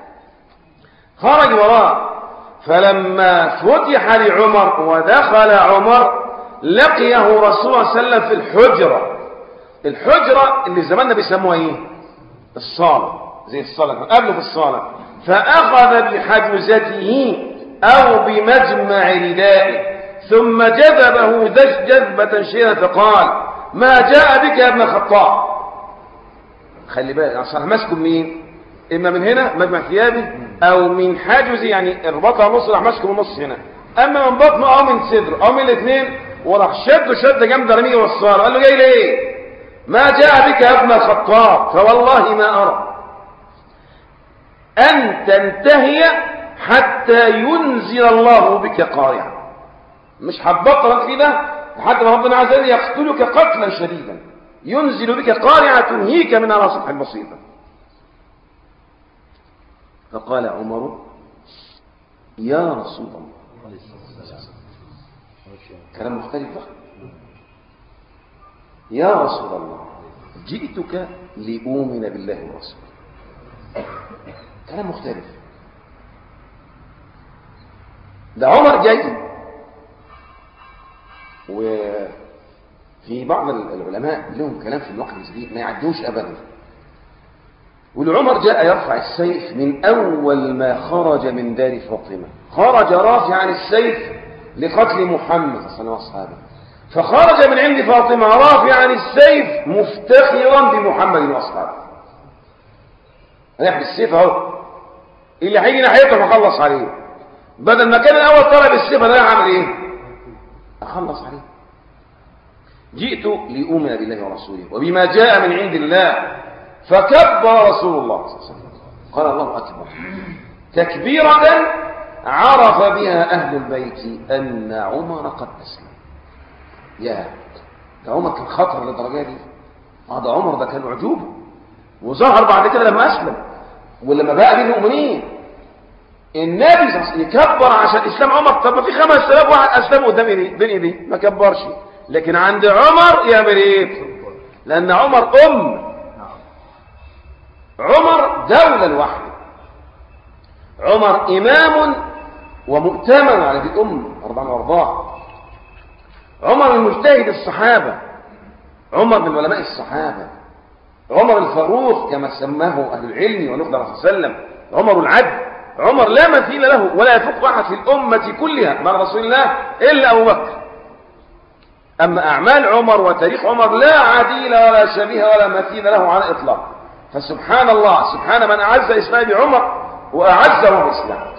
خرج وراه، فلما فتح لعمر ودخل عمر لقيه رسول الله صلى الله عليه وسلم في الحجره. الحجره اللي زماننا بيسموها ايه؟ الصاله، زي الصلاة قبله في الصلاة. فأخذ بحجزته أو بمجمع ردائه ثم جذبه جذبة شديدة فقال ما جاء بك يا ابن الخطاب. خلي بالك أصلا ماسكه منين؟ إما من هنا مجمع ثيابه أو من حاجزه، يعني اربطها نص راح ماسكه من نص هنا، أما من بطنه أو من صدره أو من الاثنين، وراح شده شده جامده رميه والصالة. قال له جاي ليه؟ ما جاء بك يا ابن الخطاب؟ فوالله ما أرى أن تنتهي حتى ينزل الله بك قارعا. مش هتبطل في ده لحد ما ربنا عز وجل يقتلك قتلا شديدا، ينزل بك قارعا تنهيك من على سطح المصيبة. فقال عمر يا رسول الله، كلام مختلف بقى، يا رسول الله جئتك لأؤمن بالله ورسوله. كلام مختلف. ده عمر جاي، وفي بعض العلماء لهم كلام في الوقت الجديد ما يعدوش ابدا. والعمر جاء يرفع السيف من اول ما خرج من دار فاطمه، خرج رافعا السيف لقتل محمد صلى الله عليه وسلم، فخرج من عند فاطمه رافعا السيف مفتخرا بمحمد واصحابه. هيحمل السيف اهو، اللي هيجي ناحيته فخلص عليه، بدل ما كان الاول طلب السيف انا اعمل ايه؟ اخلص عليه. جئت لأؤمن بالله ورسوله وبما جاء من عند الله. فكبر رسول الله صلى الله عليه وسلم، قال الله اكبر تكبيرة عرف بها اهل البيت ان عمر قد اسلم. يا ده عمر كان خطر للدرجه دي. اه ده عمر ده كان عجوبه، وظهر بعد كده لما اسلم ولما بقى من المؤمنين. النبي يكبر عشان اسلام عمر. طب ما في خمس آلاف واحد اسلموا قدام ايديه بين ايديه ما كبرش، لكن عند عمر يعمل ايه؟ لان عمر ام، عمر دوله لوحده، عمر امام ومؤتمن على دي الام رضي الله وارضاه. عمر من مجتهد الصحابه، عمر من علماء الصحابه، عمر الفاروق كما سماه اهل العلم ونقد عليه صلى الله عليه وسلم، عمر العدل، عمر لا مثيل له ولا يفوق احد في الامه كلها مع رسول الله الا ابو بكر. اما اعمال عمر وتاريخ عمر لا عديل ولا شبيه ولا مثيل له على الاطلاق. فسبحان الله، سبحان من اعز اسلام بعمر واعزه بالاسلام.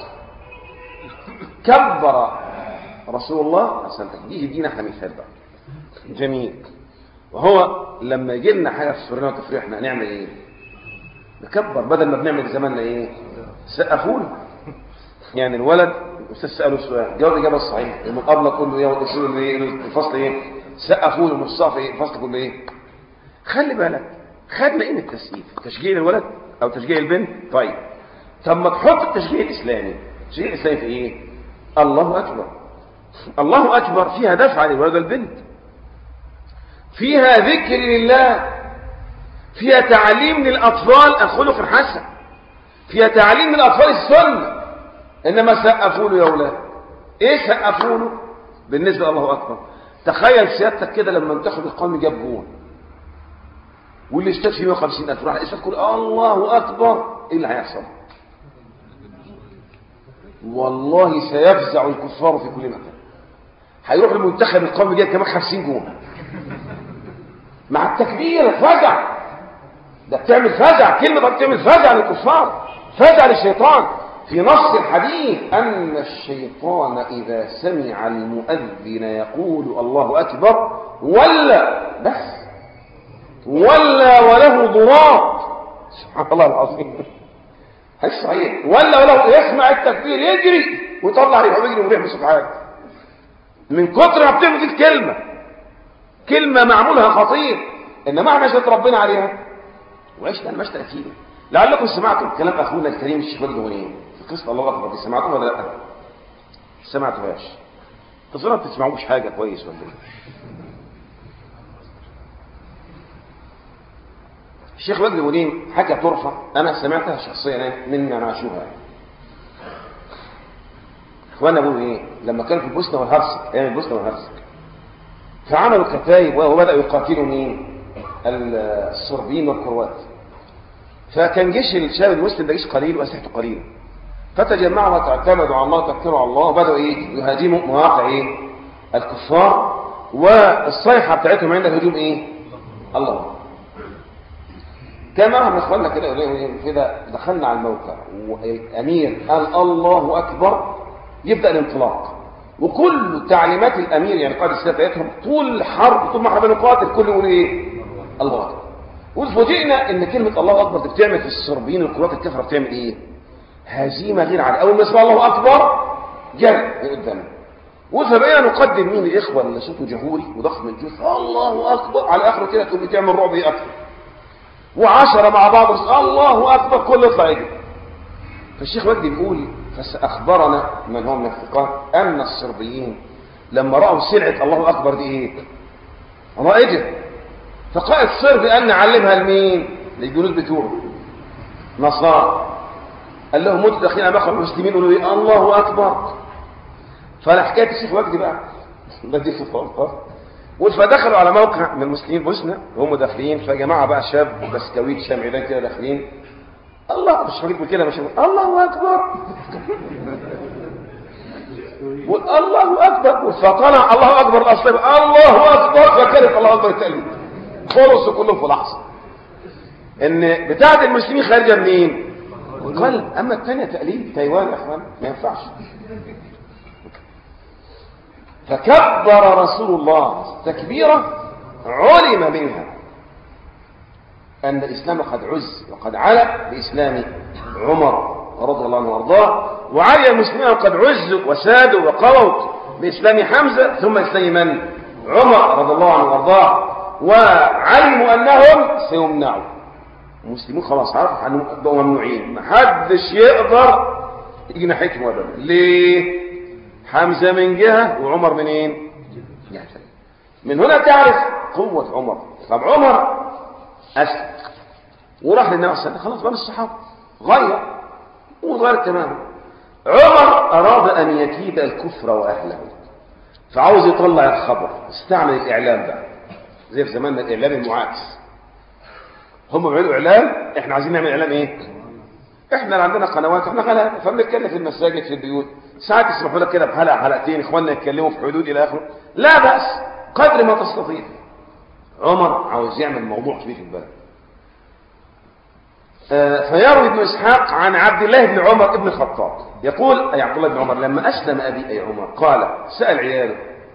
كبر رسول الله عشان تديه دين احنا مثال بقى جميل. وهو لما يجي لنا حاجه في سرنا وتفريحنا نعمل ايه؟ نكبر، بدل ما بنعمل في زماننا ايه؟ سقفونا. يعني الولد الاستاذ ساله سؤال جاوب الاجابه الصحيحه، المقابله كله ايه والاصول ايه الفصل ايه؟ سقفونا المصطفى ايه الفصل كله ايه؟ خلي بالك خدنا ايه من التسقيف؟ تشجيع الولد او تشجيع البنت؟ طيب طب ما تحط التشجيع الاسلامي. التشجيع الاسلامي في ايه؟ الله اكبر. الله اكبر فيها دفع للولد والبنت، فيها ذكر لله، فيها تعليم للاطفال الخلق الحسن، فيها تعليم للاطفال السنه. انما سقفوا له يا اولاد. ايه سقفوا له بالنسبه لله اكبر؟ تخيل سيادتك كده لما منتخب القومي جاب جول واللي اشتد فيه مئة وخمسين ألف راح الاسد تقول الله اكبر، ايه اللي هيحصل؟ والله سيفزع الكفار في كل مكان. هيروح المنتخب القومي جايب كمان خمسين جول مع التكبير. فزع، ده بتعمل فزع، كلمه بتعمل فزع للكفار، فزع للشيطان. في نص الحديث أن الشيطان إذا سمع المؤذن يقول الله أكبر ولا بس ولا وله ضراب. سبحان الله العظيم، هل صحيح؟ ولا وله يسمع التكبير يجري ويطلع ريحه ويجري وريح بسبحانه من كتر ما بتعمل دي الكلمة. كلمة معمولها خطير، إنما احنا شهد ربنا عليها وعشت أنا مش تأكيد. لعلكم سمعتم كلام أخونا الكريم الشيخ وجدي غنيم في قصة الله أكبر، سمعتوها ولا لا؟ سمعتوهاش؟ تصيروا ما بتسمعوش حاجة كويس ولا ايه؟ الشيخ وجدي غنيم حكى طرفة أنا سمعتها شخصيا مني أنا أشوفها. إخوانا بيقولوا إيه؟ لما كانوا في البوسنة والهرسك، أيام البوسنة والهرسك، فعملوا كتايب وبدأوا يقاتلوا مين؟ الصربيين والكروات. فكان جيش الشعب المسلم ده جيش قليل وأسلحته قليلة، فتجمعوا وتعتمدوا على الله وتذكروا على الله وبدأوا إيه؟ يهاجموا مواقع إيه؟ الكفار، والصيحة بتاعتهم عند الهجوم إيه؟ الله. كان مرة من إخواننا كده كده دخلنا على الموقع والأمير قال الله أكبر، يبدأ الانطلاق، وكل تعليمات الأمير يعني قائد السلاح بتاعتهم طول الحرب طول ما احنا بنقاتل كل يقول إيه؟ الله أكبر. وفوجئنا ان كلمه الله اكبر دي بتعمل في الصربيين القوات الكفره بتعمل ايه؟ هزيمه غير عاديه. اول ما يسمع الله اكبر جري قدامنا، وفبقينا نقدم مين الاخوه اللي صوته جهوري وضخم الجثث الله اكبر على اخره كده تقوم تعمل رعب ايه اكتر، وعشره مع بعض الله اكبر كله يطلع يجري. فالشيخ وجدي بيقول فاخبرنا من هم من الثقات ان الصربيين لما راوا سلعه الله اكبر دي ايه؟ الله اجري. فقائد صربي قال نعلمها لمين؟ للجنود بتوعه نصارى. قال لهم انتوا داخلين على مخرج المسلمين قولوا ايه؟ الله اكبر. فانا حكايه الشيخ وجدي بقى بدي في الفرقه. فدخلوا على موقع من المسلمين بوسنا وهم داخلين، فجماعه بقى شاب بسكويت شمعدان كده داخلين الله مش هجيب كده مش الله اكبر والله اكبر. فطلع الله اكبر الاصلي الله اكبر، فكانت الله اكبر التأليف خلصوا كلهم في لحظه. ان بتاعه المسلمين خارجه منين؟ قلب. اما الثانيه تأليف تايوان يا اخوان ما ينفعش. فكبر رسول الله تكبيره علم منها ان الاسلام قد عز وقد علا باسلام عمر رضي الله عنه وارضاه، وعلي المسلمين قد عزوا وسادوا وقووا باسلام حمزه ثم اسلام من؟ عمر رضي الله عنه وارضاه وعلموا انهم سيمنعوا. المسلمون خلاص عرفوا انهم بقوا ممنوعين، محدش يقدر يجي ناحيتهم ابدا. ليه؟ حمزه من جهه وعمر منين؟ يعني من هنا تعرف قوه عمر. طب عمر اسلم وراح للنبي صلى الله عليه وسلم، خلاص بقى الصحابه غير وغير تماما. عمر اراد ان يكيد الكفر واهله، فعاوز يطلع الخبر، استعمل الاعلام بقى زي في زماننا الاعلام المعاكس. هم بيعملوا اعلام، احنا عايزين نعمل اعلام ايه؟ احنا اللي عندنا قنوات، احنا غلابه، فبنتكلم في المساجد في البيوت، ساعات يسمحوا لك كده بحلقه حلقتين اخواننا يتكلموا في حدود الى اخره، لا باس قدر ما تستطيع. عمر عاوز يعمل موضوع كبير في البلد. آه فيروي ابن اسحاق عن عبد الله بن عمر ابن الخطاب يقول: اي عبد الله بن عمر لما اسلم ابي اي عمر قال، سال عياله: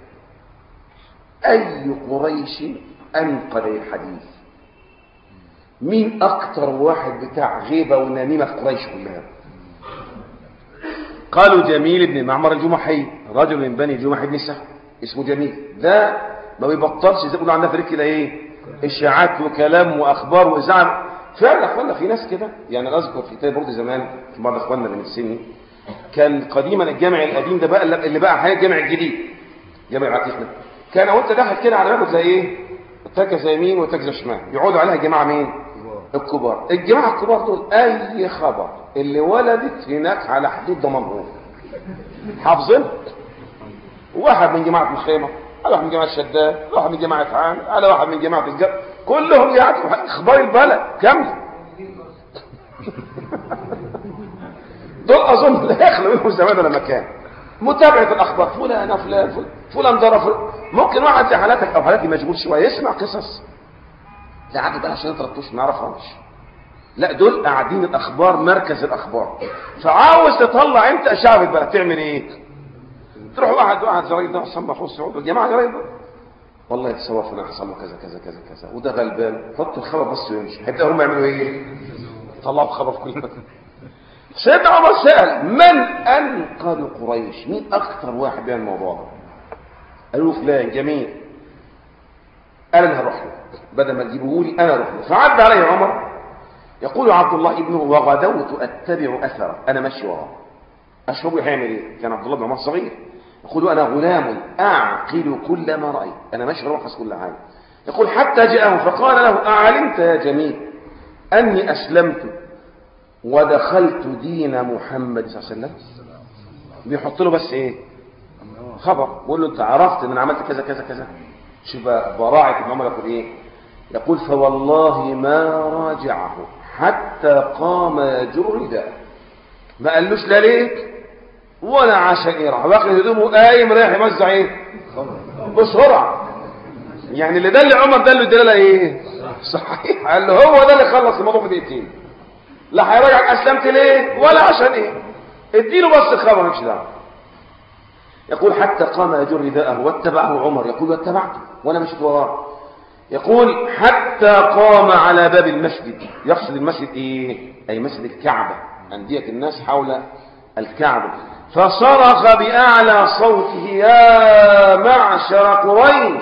اي قريش انقل الحديث؟ مين اكتر واحد بتاع غيبه ونميمه في قريش كلها؟ قالوا: جميل بن معمر الجمحي، رجل من بني جمح بن سهل اسمه جميل، ده ما بيبطلش زي ما بيقولوا عندنا في كده ايه، اشاعات وكلام واخبار واذاعه. فعلا اخواننا في ناس كده، يعني انا اذكر في برضه زمان في بعض اخواننا اللي من سني، كان قديما الجامع القديم ده بقى اللي بقى حاليا الجامع الجديد، جامع عتيقنا، كان وانت داخل كده على بابه زي ايه، تكزه يمين وتكزه شمال، يقعدوا عليها جماعه مين؟ الكبار. الجماعه الكبار دول اي خبر اللي ولدت هناك على حدود ضمنهم حافظين. واحد من جماعه الخيمه، على واحد من جماعه الشداد، على واحد من جماعه عام، على واحد من جماعه الجر، كلهم يعرفوا اخبار البلد كامله. دول اظن لا يخلو منهم زمان ولا مكان. متابعه الاخبار، فلان فلان فلان, فلان ضرب فلان. ممكن واحد زي حالاتك او حالاتي مشغول شويه يسمع قصص لا عادي بقى عشان يترطوش ما يعرفهاش. لا دول قاعدين الاخبار مركز الاخبار، فعاوز تطلع انت اشعه البلد تعمل ايه؟ تروح واحد واحد زراير ده حصل مخوص السعود والجماعه زراير ده والله يتصور فلان حصل له كذا كذا كذا كذا وده غلبان، حط الخبر بس ويمشي. هيبداوا هم يعملوا ايه؟ طلعوا خبر في كل مكان. سيدنا عمر سأل: من انقذ قريش؟ مين اكثر واحد بيعمل الموضوع ده؟ قالوا فلان. جميل. قال انا هروح له بدل ما تجيبوه لي انا اروح له. فعد عليه عمر يقول عبد الله ابنه: وغدوت اتبع اثره، انا ماشي وراه اشوفه هيعمل ايه. كان عبد الله بن عمر صغير، يقول: انا غلام اعقل كل ما رايت، انا ماشي وراه كل حاجه. يقول: حتى جاءه فقال له: اعلمت يا جميل اني اسلمت ودخلت دين محمد صلى الله عليه وسلم؟ بيحط له بس ايه؟ خبر، بيقول له: انت عرفت ان انا عملت كذا كذا كذا؟ شوف براعه ابن عمر. يقول ايه؟ يقول: فوالله ما راجعه حتى قام يجر رداءه. ما قالوش لا ليك ولا عشان ايه، راح واخد هدومه قايم رايح يوزع ايه بسرعه. يعني اللي دل عمر دل الدلاله ايه؟ صحيح. قال له هو ده اللي خلص الموضوع في دقيقتين، لا هيراجعك اسلمت ليه ولا عشان ايه، اديله بس الخبر مش دعوه. يقول: حتى قام يجر رداءه واتبعه عمر. يقول: واتبعته وانا مشيت وراه. يقول: حتى قام على باب المسجد. يقصد المسجد ايه؟ اي مسجد الكعبه، انديه الناس حول الكعبه. فصرخ باعلى صوته: يا معشر قريش،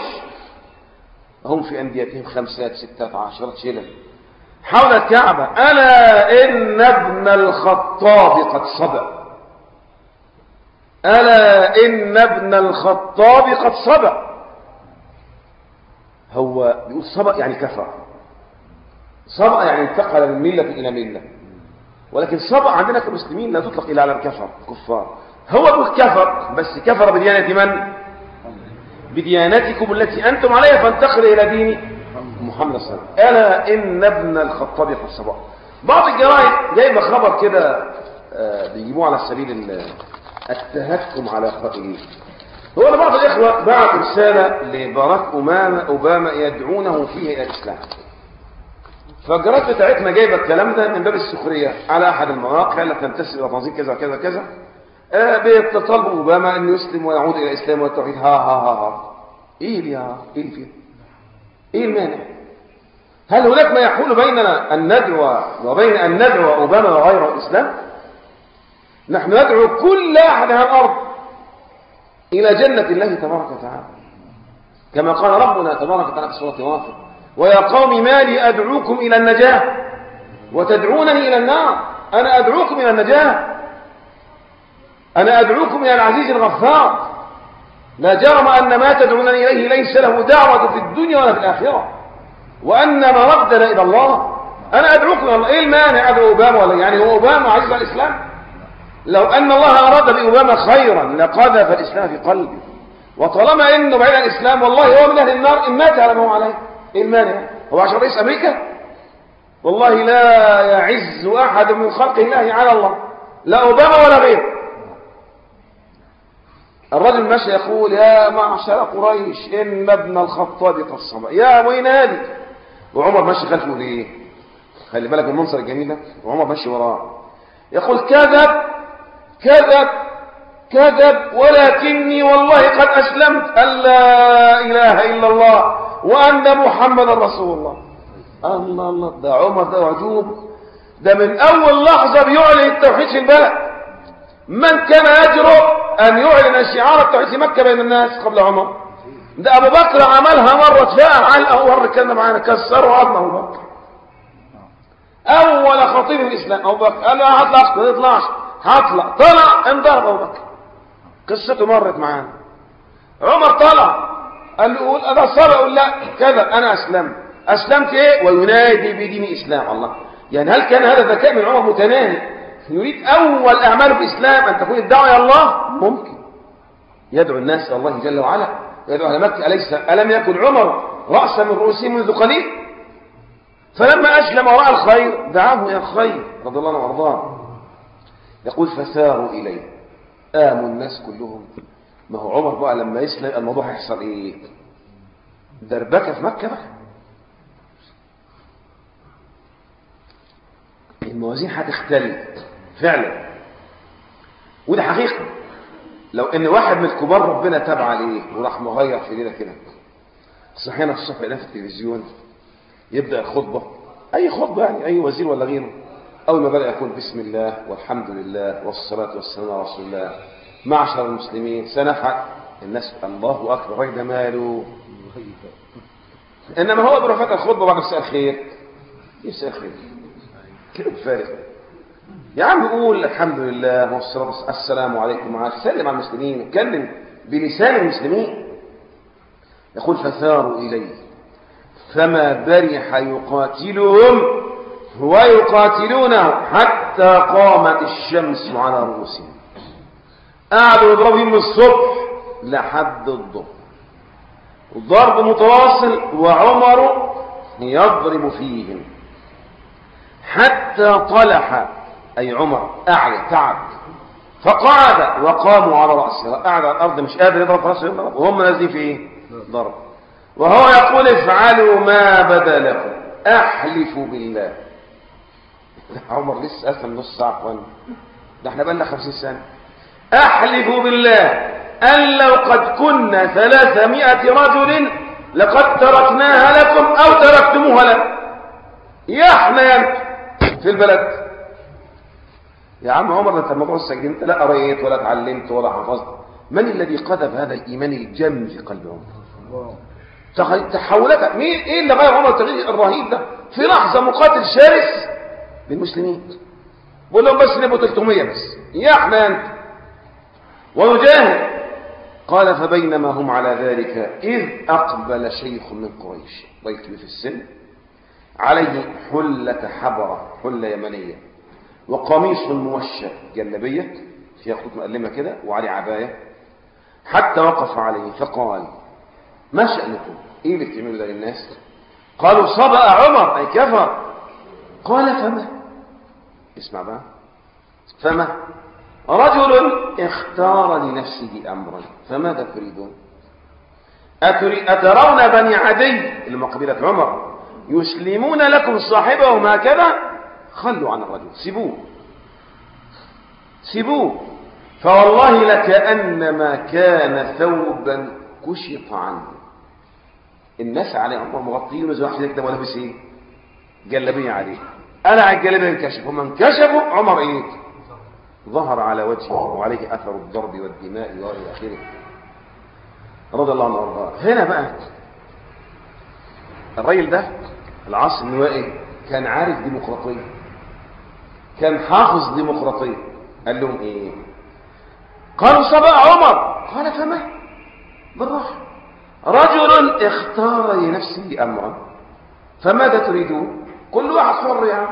هم في انديتهم خمسات ستات عشرات شلل حول الكعبه: الا ان ابن الخطاب قد صبأ، الا ان ابن الخطاب قد صبأ. هو بيقول صبأ يعني كفر، صبأ يعني انتقل من مله الى مله، ولكن صبأ عندنا كمسلمين لا تطلق الا على الكفر كفار. هو بيقول كفر، بس كفر بديانه من؟ بديانتكم التي انتم عليها، فانتقل الى دين محمد صلى الله عليه وسلم. الا ان ابن الخطاب قد صبأ. بعض الجرائد جايبه خبر كده بيجيبوه على سبيل التهكم على قائلين. هو أنا بعض الإخوة بعت رسالة لباراك أوباما يدعونه فيه إلى الإسلام، فالجرائد بتاعتنا جايبه الكلام ده من باب السخرية على أحد المواقع اللي تنتسب إلى تنظيم كذا كذا كذا، بيطالبوا أوباما أن يسلم ويعود إلى الإسلام والتوحيد. ها ها ها ها إيه اللي ها إيه اللي فيه؟ إيه المانع؟ هل هناك ما يحول بيننا أن ندعو وبين أن ندعو أوباما وغيره الإسلام؟ نحن ندعو كل أحد على الأرض إلى جنة الله تبارك وتعالى. كما قال ربنا تبارك وتعالى في سورة غافر: ويا قوم ما لي أدعوكم إلى النجاة وتدعونني إلى النار. أنا أدعوكم إلى النجاة، أنا أدعوكم إلى العزيز الغفار، لا جرم أن ما تدعونني إليه ليس له دعوة في الدنيا ولا في الآخرة، وأن مردنا إلى الله. أنا أدعوكم إلى الله. إيه المانع أدعو أوباما؟ ولا يعني هو أوباما عزيز على الإسلام؟ لو أن الله أراد بأوباما خيرا لقذف الإسلام في قلبه، وطالما إنه بعيد عن الإسلام والله هو من أهل النار إن مات على ما هو عليه. إيه المانع؟ هو عشان رئيس أمريكا؟ والله لا يعز أحد من خلق الله على الله، لا أوباما ولا غيره. الرجل ماشي يقول: يا معشر قريش إن ابن الخطاب قد صبا. يا وين هذه؟ وعمر ماشي خلفه ليه؟ خلي بالك من المنظر الجميل ده، وعمر ماشي وراه يقول: كذب كذب كذب، ولكني والله قد أسلمت أن لا إله إلا الله وأن محمد رسول الله. الله الله، ده عمر ده عجوب، ده من أول لحظة بيعلن التوحيد في البلد. من كان يجرؤ أن يعلن شعار التوحيد في مكة بين الناس قبل عمر؟ ده أبو بكر عملها مرة، اتفاعل علقة وهر كلنا معانا، كسروا عظمه أبو بكر. أول خطيب الإسلام أبو بكر قال له: هطلع ما تطلعش، هطلع. طلع انضرب أبو بكر، قصته مرت معانا. عمر طلع قال له: قول أنا صار، أقول لا كذا، أنا أسلمت. أسلمت إيه؟ وينادي بدين إسلام. الله، يعني هل كان هذا ذكاء من عمر متناهي؟ يريد أول أعماله في الإسلام أن تكون الدعوة إلى الله؟ ممكن يدعو الناس إلى الله جل وعلا، يدعو على مكة. أليس ألم يكن عمر رأسا من رؤوسهم منذ قليل؟ فلما أسلم ورأى الخير دعاه إلى الخير رضي الله عنه وارضاه. يقول: فساروا إليه، آموا الناس كلهم. ما هو عمر بقى لما يسلم الموضوع هيحصل إيه؟ دربكة في مكة بقى، الموازين هتختلف فعلا، وده حقيقة. لو ان واحد من الكبار ربنا تاب عليه وراح مغير في ليله كده، صحينا الصبح لقيناه في التلفزيون يبدا الخطبه، اي خطبه يعني، اي وزير ولا غيره، اول ما بدا يقول: بسم الله والحمد لله والصلاه والسلام على رسول الله، معشر المسلمين سنفعل. الناس الله اكبر، الراجل ده ماله؟ انما هو بيروح فاتح الخطبه بعد مساء الخير، مساء الخير كده بفارغ. يا عم قول الحمد لله والصلاة السلام عليكم وعليكم، سلم على المسلمين، اتكلم بلسان المسلمين. يقول: فثاروا إليه فما برح يقاتلهم ويقاتلونه حتى قامت الشمس على رؤوسهم. قعدوا يضربهم من الصبح لحد الظهر، ضرب متواصل، وعمر يضرب فيهم حتى طلح، أي عمر أعلى تعب، فقعد وقاموا على رأسه، قعد على الأرض مش قادر يضرب رأسه، يضرب وهم نازلين في إيه؟ ضرب. وهو يقول: افعلوا ما بدا لكم، أحلف بالله. عمر لسه أسلم نص ساعة وانا، ده احنا بقالنا خمسين سنة. أحلف بالله أن لو قد كنا ثلاثمائة رجل لقد تركناها لكم أو تركتموها لنا. يا احنا في البلد يا عم عمر، انت الموضوع السجن، انت لا قريت ولا اتعلمت ولا حفظت. من الذي قذف هذا الايمان الجم في قلب عمر؟ تحولت مين؟ ايه اللي غير عمر التغيير الرهيب ده؟ في لحظه مقاتل شرس للمسلمين، بقول لهم بس نبقوا ثلاثمائة بس، يا احنا انت ونجاهد. قال: فبينما هم على ذلك اذ اقبل شيخ من قريش، ضيف في السن، عليه حله حبره، حله يمنيه، وقميص موشى، جلبية فيها خطوط مقلمة كده، وعليه عباية، حتى وقف عليه فقال: ما شأنكم؟ ايه اللي بتعملوا ده للناس؟ قالوا: صبأ عمر، اي كفر. قال: فما؟ اسمع بقى، فما؟ رجل اختار لنفسه امرا، فماذا تريدون؟ أترون بني عدي اللي من قبيلة عمر يسلمون لكم صاحبهم هكذا؟ خلوا عن الرجل، سيبوه سيبوه، فوالله لكأنما كان ثوبا كشط عنه. الناس عليه عمر مغطيين زي واحد كده ولابس ايه؟ جلابيه عليه. قلع الجلابيه انكشف، هم انكشفوا، عمر ايه؟ ظهر على وجهه وعليه اثر الضرب والدماء والى اخره. رضي الله عنه وارضاه. هنا بقى الراجل ده العاص بن وائل كان عارف ديمقراطيه، كان حافظ ديمقراطيه. قال لهم ايه؟ قالوا سبق عمر. قال فما بالراحه، رجل اختار لنفسه امرا فماذا تريدون؟ كل واحد حر يعني،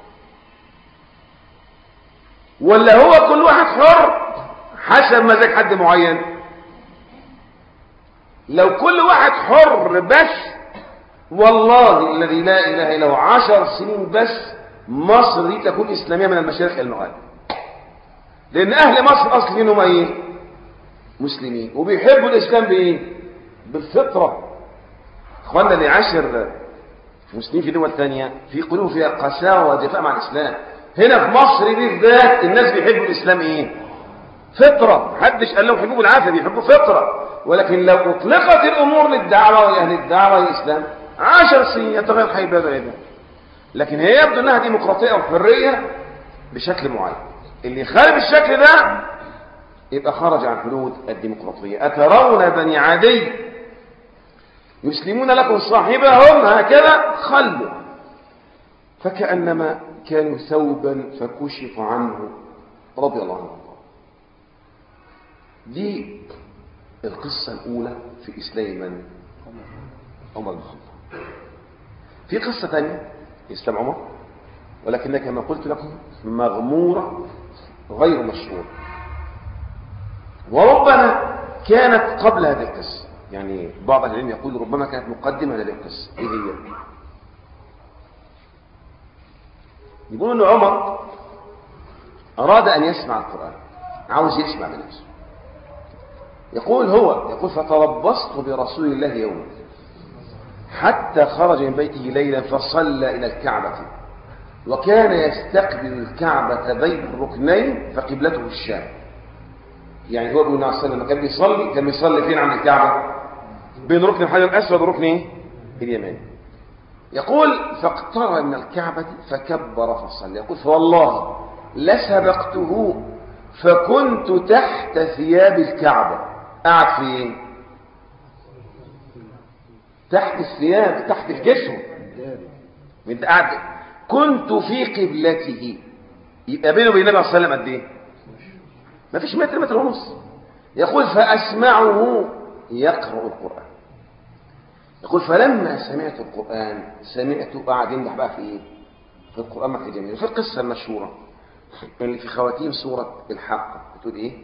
ولا هو كل واحد حر حسب مزاج حد معين؟ لو كل واحد حر بس، والله الذي لا اله الا هو عشر سنين بس مصر دي تكون اسلاميه من المشارق الى المغارب، لان اهل مصر اصل منهم ايه؟ مسلمين، وبيحبوا الاسلام بايه؟ بالفطره. اخواننا اللي عاشر مسلمين في دول ثانيه في قلوب فيها قساوه ودفاع مع الاسلام. هنا في مصر بالذات الناس بيحبوا الاسلام ايه؟ فطره. محدش قال لهم حبوب العافيه، بيحبوا فطره. ولكن لو اطلقت الامور للدعوه واهل الدعوه للاسلام عشر سنين يتغير حي بهذا الإذن. لكن هي يبدو انها ديمقراطيه وحريه بشكل معين. اللي خارج الشكل ده يبقى خرج عن حدود الديمقراطيه. اترون بني عدي يسلمون لكم صاحبهم هكذا؟ خلوا. فكأنما كانوا ثوبا فكشف عنه رضي الله عنه. دي القصة الأولى في إسلام من؟ عمر بن الخطاب. في قصة ثانية في إسلام عمر، ولكنها كما قلت لكم مغمورة غير مشهورة، وربما كانت قبل هذه القصة. يعني بعض العلم يقول ربما كانت مقدمة لهذه القصة. إيه هي؟ يقول أن عمر أراد أن يسمع القرآن، عاوز يسمع بنفسه. يقول هو يقول فتربصت برسول الله يوما حتى خرج من بيته ليلا فصلى إلى الكعبة، وكان يستقبل الكعبة بين الركنين فقبلته الشام. يعني هو بيقول عليه الصلاة لما كان بيصلي كان بيصلي فين عند الكعبة؟ بين ركن الحجر الأسود وركن ايه؟ اليماني. يقول فاقترب من الكعبة فكبر فصلى. يقول فوالله لسبقته فكنت تحت ثياب الكعبة. قاعد فين؟ تحت الثياب، تحت الجسم. انت قاعد كنت في قبلته. يبقى بينه وبين النبي صلى الله عليه وسلم قد ايه؟ ما فيش متر متر ونص. يقول فاسمعه يقرأ القرآن. يقول فلما سمعت القرآن سمعته قاعد يمدح بقى في ايه؟ في القرآن مدح جميل. في القصة المشهورة اللي في خواتيم سورة الحق بتقول ايه؟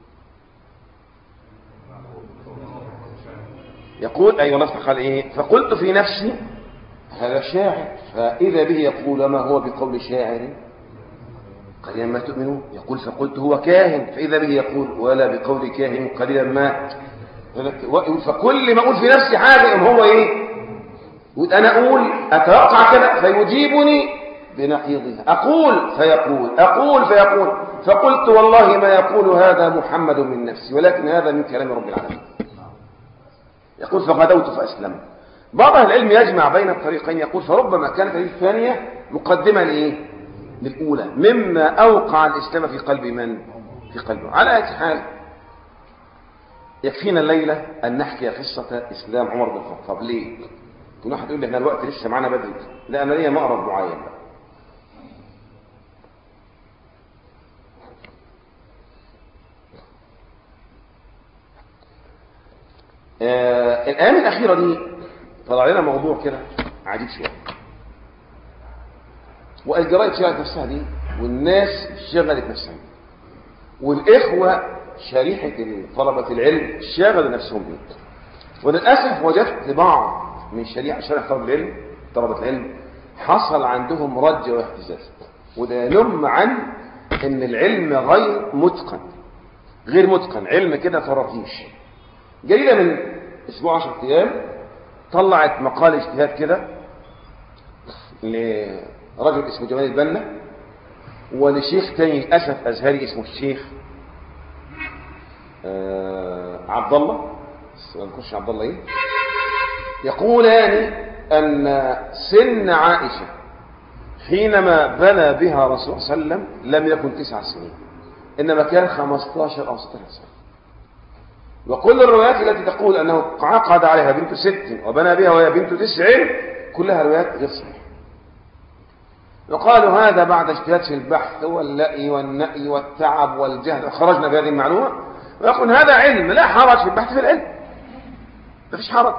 يقول أي والله قال إيه؟ فقلت في نفسي هذا شاعر، فإذا به يقول ما هو بقول شاعر قليلا ما تؤمنون. يقول فقلت هو كاهن، فإذا به يقول ولا بقول كاهن قليلا ما. فكل ما أقول في نفسي حاجة هو إيه؟ أنا أقول أتوقع كذا فيجيبني بنقيضها، أقول فيقول أقول فيقول. فقلت والله ما يقول هذا محمد من نفسي ولكن هذا من كلام رب العالمين. يقول فغدوت فأسلمت. بعض أهل العلم يجمع بين الطريقين، يقول فربما كانت هذه الثانية مقدمة لإيه؟ للأولى، مما أوقع الإسلام في قلب من؟ في قلبه. على أي حال يكفينا الليلة أن نحكي قصة إسلام عمر بن الخطاب. ليه؟ كل واحد يقول لي احنا الوقت لسه معنا بدري. لا، أنا ليا مقرب معين بقى. آه الأيام الأخيرة دي طلع لنا موضوع كده عجيب شوية، والجرائد شغلت نفسها دي، والناس شغلت نفسها دي، والإخوة شريحة طلبة العلم شغلوا نفسهم دي. وللأسف وجدت بعض من شريحة شريحة طلبة العلم طلبة العلم حصل عندهم رجة واهتزاز، وده ينم عن إن العلم غير متقن، غير متقن، علم كده طراطيش. جريدة من اسبوع عشرة ايام طلعت مقال اجتهاد كده لرجل اسمه جمال البنا ولشيخ تاني للاسف ازهري اسمه الشيخ آه عبد الله، ما نخش عبد الله ايه، يقولان ان سن عائشه حينما بنى بها رسول الله صلى الله عليه وسلم لم يكن تسع سنين، انما كان خمستاشر او ستاشر سنه. وكل الروايات التي تقول أنه عقد عليها بنت ست وبنى بها وهي بنت تسع كلها روايات غير صحيحة. وقالوا هذا بعد اجتهاد في البحث واللأي والنأي والتعب والجهد، خرجنا بهذه المعلومة ويقول هذا علم لا حرج في البحث في العلم، ما فيش حرج.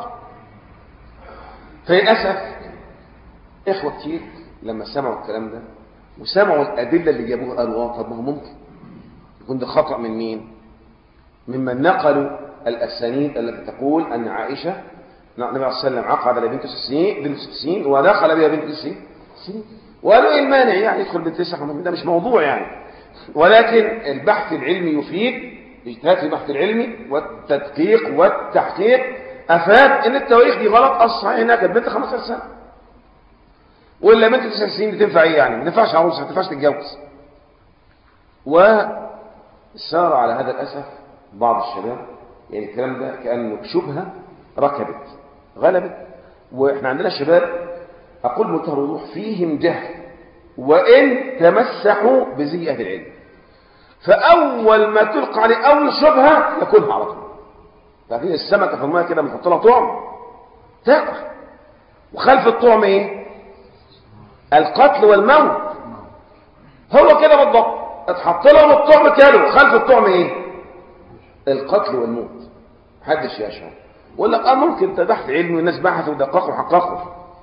فللأسف إخوة كتير لما سمعوا الكلام ده وسمعوا الأدلة اللي جابوها قالوا اه طب ما هو ممكن يكون ده خطأ من مين؟ ممن نقلوا الأسانيد التي تقول أن عائشة النبي صلى الله عليه وسلم عقد على بنت ست بنت ست سنين ودخل بها بنت تسع سنين، وقالوا ايه المانع يعني يدخل بنت تسع، ده مش موضوع يعني. ولكن البحث العلمي يفيد، اجتهاد في البحث العلمي والتدقيق والتحقيق افاد ان التواريخ دي غلط. الصحيح انها كانت بنت خمستاشر سنه، ولا بنت تسع سنين دي تنفع ايه يعني؟ ما تنفعش عروسه، ما تنفعش تتجوز. وسار على هذا الاسف بعض الشباب، يعني الكلام ده كانه شبهه ركبت غلبت. واحنا عندنا شباب اقول بمنتهى الوضوح فيهم جهل وان تمسحوا بزي اهل العلم، فاول ما تلقى عليه اول شبهه يكونها على طول. لكن السمكه في الماء كده بنحط لها طعم تاكل، وخلف الطعم ايه؟ القتل والموت. هو كده بالضبط، اتحط لهم الطعم كانوا خلف الطعم ايه؟ القتل والموت. محدش يشعر ويقول لك اه ممكن ده بحث علمي والناس بحثوا ودققوا وحققوا.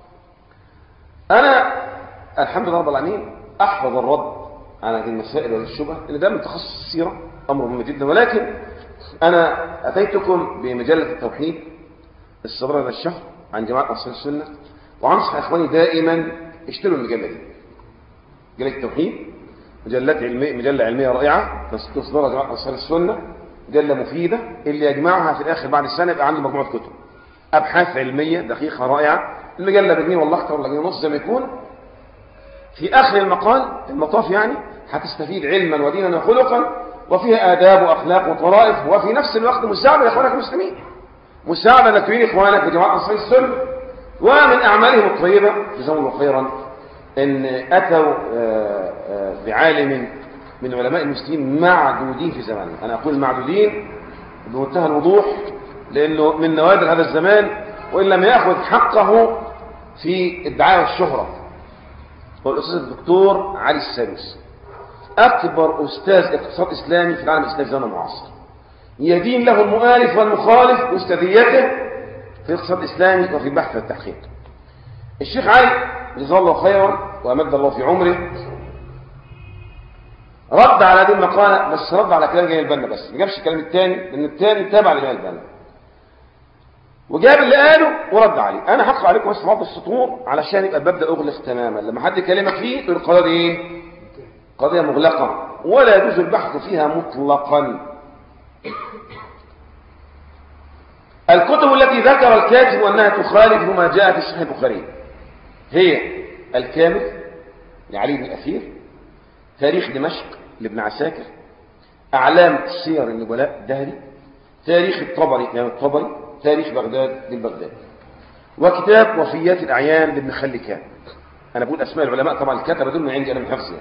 انا الحمد لله رب العالمين احفظ الرد على هذه المسائل والشبه، لان ده من تخصص السيره امر مهم جدا. ولكن انا اتيتكم بمجله التوحيد الصادره هذا الشهر عن جماعه انصار السنه، وانصح اخواني دائما اشتروا المجله دي، مجله التوحيد، مجلات علميه، مجله علميه رائعه تصدرها جماعه انصار السنه، مجله مفيده اللي يجمعها في الاخر بعد السنه يبقى عنده مجموعه كتب ابحاث علميه دقيقه رائعه. المجله بجنيه والله اكتر ولا جنيه ونص زي ما يكون. في اخر المقال المطاف يعني هتستفيد علما ودينا وخلقا، وفيها آداب وأخلاق وطرائف، وفي نفس الوقت مساعدة لإخوانك المسلمين، مساعدة لتكوين إخوانك وجماعة أنصار السنة. ومن أعمالهم الطيبة جزاهم الله خيرا أن أتوا بعالم من علماء المسلمين معدودين في زمانهم. أنا أقول معدودين بمنتهى الوضوح لأنه من نوادر هذا الزمان، وإن لم يأخذ حقه في الدعاية والشهرة. هو الأستاذ الدكتور علي السادس، أكبر أستاذ اقتصاد إسلامي في العالم الإسلامي زمن معاصر، يدين له المؤلف والمخالف بأستاذيته في الاقتصاد الإسلامي وفي البحث والتحقيق. الشيخ علي جزاه الله خيرا وأمد الله في عمره رد على هذه المقالة، بس رد على كلام جميل البنا بس، ما جابش الكلام الثاني لأن الثاني تابع لجميل البنا، وجاب اللي قاله ورد عليه. أنا هقرأ عليكم بس بعض السطور علشان يبقى ببدأ أغلق تماما. لما حد يكلمك فيه تقول القضية دي إيه؟ قضية مغلقة ولا يجوز البحث فيها مطلقا. الكتب التي ذكر الكاتب أنها تخالف ما جاء في صحيح البخاري هي الكامل لعلي بن الأثير، تاريخ دمشق لابن عساكر، أعلام سير النبلاء الدهري، تاريخ الطبري يعني الطبري، تاريخ بغداد للبغدادي، وكتاب وفيات الأعيان لابن خلكان. أنا بقول أسماء العلماء طبعا الكتبة دول من عندي أنا من حفظي.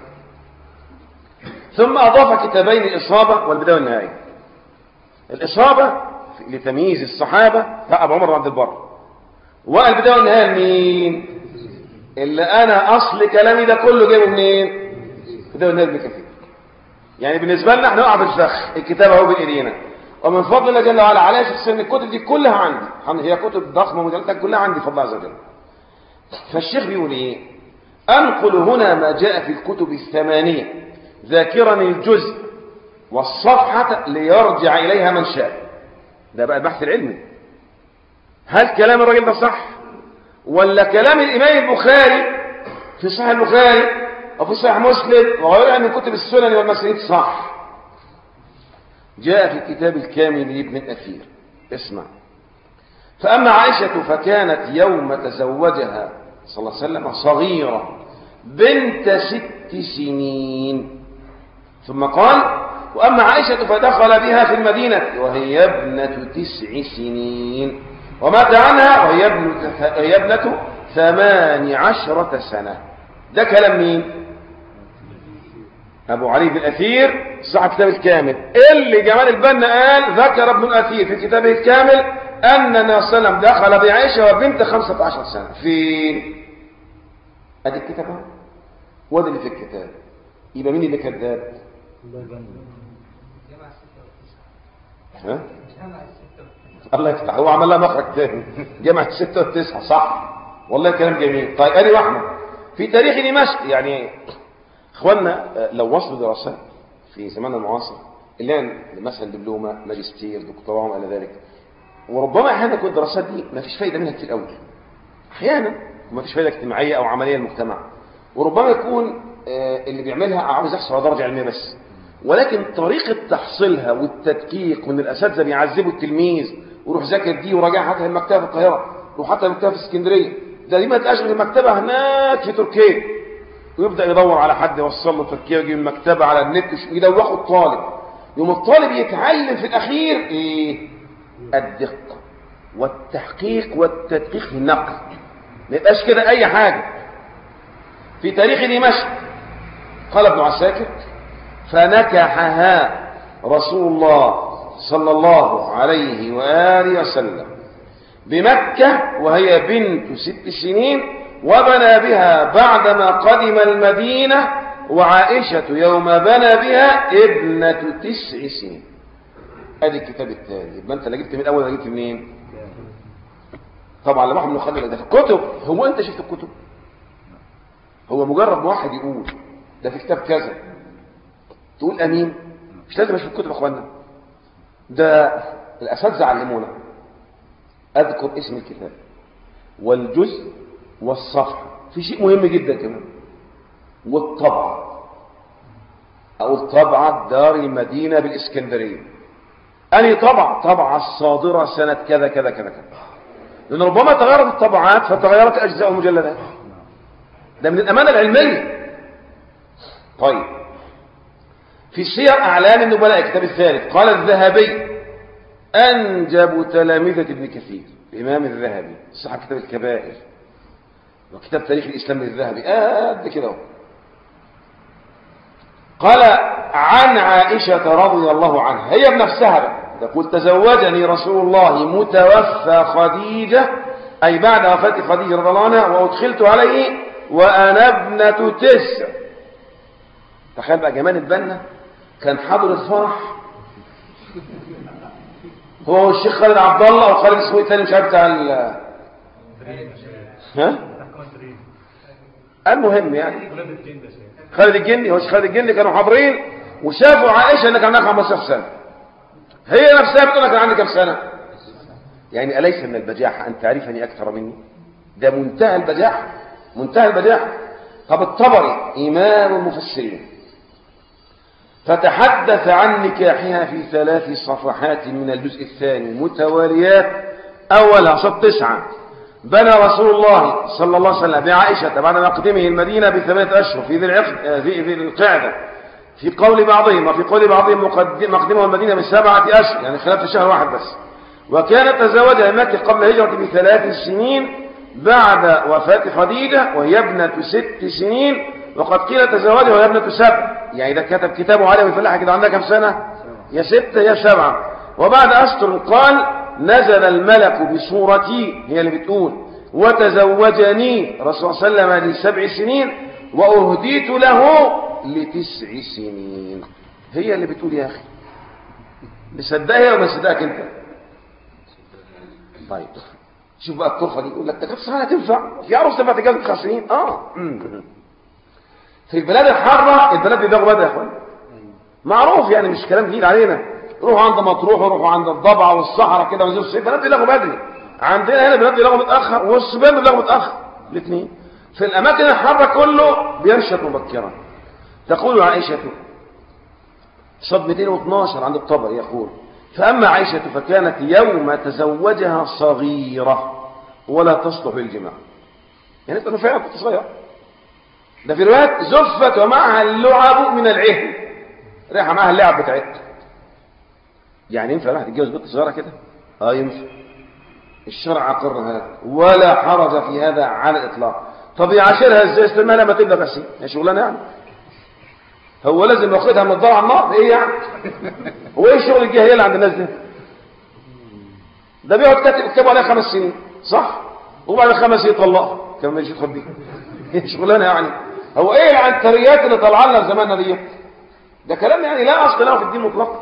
ثم أضاف كتابين الإصابة والبداية والنهاية. الإصابة لتمييز الصحابة أبو عمر بن عبد البر، والبداية والنهاية مين؟ اللي أنا أصل كلامي ده كله جايبه منين؟ البداية والنهاية ابن كثير. يعني بالنسبة لنا احنا نقع في الفخ، الكتاب اهو بين ايدينا، ومن فضل الله جل وعلا عليا شخصيا الكتب دي كلها عندي، هي كتب ضخمة مجلدات كلها عندي بفضل الله عز وجل. فالشيخ بيقول ايه؟ أنقل هنا ما جاء في الكتب الثمانية ذاكرا الجزء والصفحة ليرجع إليها من شاء. ده بقى البحث العلمي. هل كلام الراجل ده صح ولا كلام الإمام البخاري في صحيح البخاري أو في صحيح مسلم وغيرها من كتب السنن والمسانيد صح؟ جاء في الكتاب الكامل لابن الأثير. اسمع: فأما عائشة فكانت يوم تزوجها صلى الله عليه وسلم صغيرة بنت ست سنين، ثم قال: وأما عائشة فدخل بها في المدينة وهي ابنة تسع سنين، ومات عنها وهي ابنة, وهي ابنة ثمان عشرة سنة. ده كلام مين؟ أبو علي بن الأثير صاحب كتاب الكامل، اللي جمال البنا قال ذكر ابن الأثير في كتابه الكامل أن النبي صلى الله عليه وسلم دخل بعائشة وبنت خمسة عشر سنة. فين؟ أدي الكتاب اهو، وادي اللي في الكتاب. يبقى مين اللي كذاب؟ ها؟ الله يفتح، هو عمل لها مخرج تاني، جمع الستة والتسعة. صح والله كلام جميل. طيب ادي واحدة في تاريخ دمشق. يعني اخواننا لو وصلوا دراسات في زماننا المعاصر اللي هي مثلا دبلومه ماجستير دكتوراه وما الى ذلك، وربما احيانا تكون الدراسات دي ما فيش فايده منها كتير قوي، احيانا ما فيش فايده اجتماعيه او عمليه للمجتمع، وربما يكون اللي بيعملها عاوز يحصل على درجه علميه بس، ولكن طريقه تحصيلها والتدقيق وان الاساتذه بيعذبوا التلميذ ويروح ذاكر دي وراجع حتى المكتبه في القاهره، روح حتى المكتبه في اسكندريه، ده دي ما تلاقيش غير المكتبه هناك في تركيا، ويبدا يدور على حد يوصل له تركيا ويجيب المكتبه على النت ويدوخوا الطالب. يوم الطالب يتعلم في الاخير ايه؟ الدقه والتحقيق والتدقيق في النقل، ما يبقاش كده اي حاجه. في تاريخ دمشق قال ابن عساكر: فنكحها رسول الله صلى الله عليه واله وسلم بمكه وهي بنت ست سنين، وبنى بها بعدما قدم المدينة، وعائشة يوم بنى بها ابنة تسع سنين. ادي الكتاب التالي. يبقى انت لا جبت من الاول ولا جبت منين؟ طبعا لما احنا بنخلي ده في الكتب. هو انت شفت الكتب؟ هو مجرد واحد يقول ده في كتاب كذا تقول امين؟ مش لازم اشوف الكتب يا اخوانا. ده الاساتذه علمونا اذكر اسم الكتاب والجزء والصفحة، في شيء مهم جدا كمان، والطبعة أو الطبعة دار المدينة بالإسكندرية. أنهي طبعة؟ طبعة الصادرة سنة كذا كذا كذا كذا، لأن ربما تغيرت الطبعات فتغيرت أجزاء المجلدات. ده من الأمانة العلمية. طيب في سير أعلام النبلاء الكتاب الثالث قال الذهبي: أنجب تلامذة ابن كثير، الإمام الذهبي صاحب كتاب الكبائر وكتاب تاريخ الإسلام للذهبي قد كده اهو. قال عن عائشة رضي الله عنها هي بنفسها تقول: تزوجني رسول الله متوفى خديجة، أي بعد وفاة خديجة رضي الله عنها، وأدخلت عليه وأنا ابنة تسع. تخيل بقى جمال البنا كان حاضر الفرح، هو الشيخ خالد عبد الله او خالد اسمه تاني مش عارف بتاع ال ها المهم يعني خالد الجندي، هو خالد الجندي كانوا حاضرين وشافوا عائشه انها كان عندها خمستاشر سنه. هي نفسها بتقول لك كان عندي كام سنه؟ يعني اليس من البجاحه ان تعرفني اكثر مني؟ ده منتهى البجاحه، منتهى البجاحه. طب الطبري امام المفسرين فتحدث عن نكاحها في ثلاث صفحات من الجزء الثاني متواليات. أولها صف تسعة: بنى رسول الله صلى الله عليه وسلم بعائشة بعد مقدمه المدينة بثمانية أشهر في ذي القعدة، في قول بعضهم، وفي قول بعضهم مقدمه المدينة بسبعة أشهر، يعني خلاف شهر واحد بس. وكانت تزوجها مكة قبل هجرة بثلاث سنين بعد وفاة خديجة وهي ابنة ست سنين، وقد قيل تزوجها وهي ابنة سبع. يعني ده كتب كتابه عليه ويفلحها كده عندها كم سنة؟ يا ستة يا سبعة. وبعد أشهر قال: نزل الملك بصورتي، هي اللي بتقول، وتزوجني رسول الله صلى الله عليه وسلم لسبع سنين وأهديت له لتسع سنين. هي اللي بتقول يا أخي، بصدقها وما صدقك أنت. طيب شوف بقى الطرفة دي، يقول لك ده كانت سنة تنفع في عروس تنفع تتجوز تسع سنين؟ اه في البلاد الحارة البلاد بيبيعوا بدري يا اخوان، معروف يعني، مش كلام جديد علينا. روحوا عند مطروح وروحوا عند الضبعة والصحراء كده ونزلوا الصيف، البلاد بيلاقوا بدري. عندنا هنا البلاد بيلاقوا متأخر والصبيان بيلاقوا متأخر، الاثنين. في الأماكن الحارة كله بينشط مبكرا. تقول عائشة صد مئتين واثناشر عند الطبري يقول: فأما عائشة فكانت يوم تزوجها صغيرة ولا تصلح للجماع. يعني انت فعلا كنت صغير. ده في روايات زفت ومعها اللعب من العهن، ريحه معها اللعب بتاعتها. يعني ينفع واحد يتجوز بنت صغيره كده؟ اه ينفع، الشرع اقر هذا ولا حرج في هذا على الاطلاق. طب يعاشرها ازاي؟ استنى لما تبلغ السن، يا شغلانه يعني. هو لازم ياخدها من الدار على النار؟ ايه يعني؟ هو ايه الشغل الجاهليه اللي عند الناس ده؟ ده بيقعد كاتب يكتبوا عليها خمس سنين صح؟ وبعد الخمس سنين يطلقها كمان مش يدخل بيها. ايه شغلانه يعني؟ هو ايه العنتريات اللي طالعه لنا في زماننا دي؟ ده كلام يعني لا اصل له في الدين مطلقا.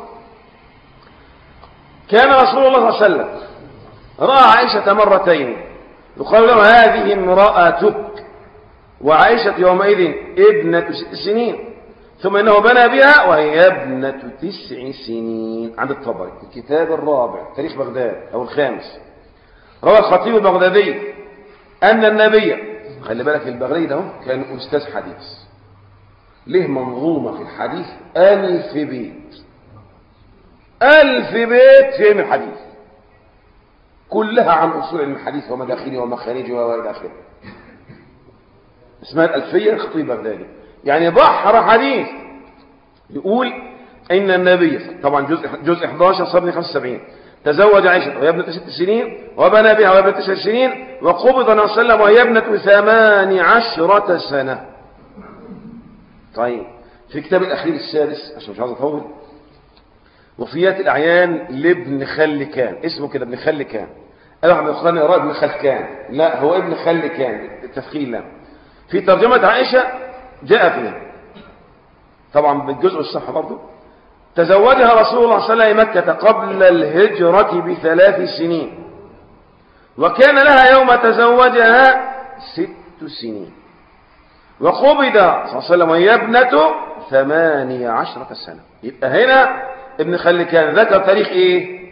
كان رسول الله صلى الله عليه وسلم راى عائشه مرتين يقال له هذه امراتك، وعائشه يومئذ ابنه ست سنين، ثم انه بنى بها وهي ابنه تسع سنين. عند الطبري الكتاب الرابع تاريخ بغداد او الخامس. روى الخطيب البغدادي ان النبي، خلي بالك البغدادي ده كان استاذ حديث، له منظومه في الحديث ألف بيت، ألف بيت في علم الحديث كلها عن اصول علم الحديث ومداخله ومخارجه والى اخره. اسمها الألفية الخطيب البغدادي، يعني بحر حديث. يقول ان النبي طبعا جزء جزء احد عشر صفحه خمسة وسبعين تزوج عائشه وهي ابنه ست سنين وبنى بها وهي ابنه تسع سنين، وقبض النبي صلى الله عليه وسلم وهي ابنه ثمان عشرة سنه. طيب في كتاب الاخير السادس عشان مش عاوز اطول، وفيات الاعيان لابن خلكان، اسمه كده ابن خلكان. قالوا عم اخواني يقرا ابن خلكان، لا هو ابن خلكان التفخيم. لا في ترجمه عائشه جاء فيها طبعا بالجزء الصحة برضه، تزوجها رسول الله صلى الله عليه وسلم مكة قبل الهجرة بثلاث سنين، وكان لها يوم تزوجها ست سنين، وقبض صلى الله عليه وسلم وهي ابنته ثمانية عشرة سنة. يبقى هنا ابن خلكان ذكر تاريخ ايه؟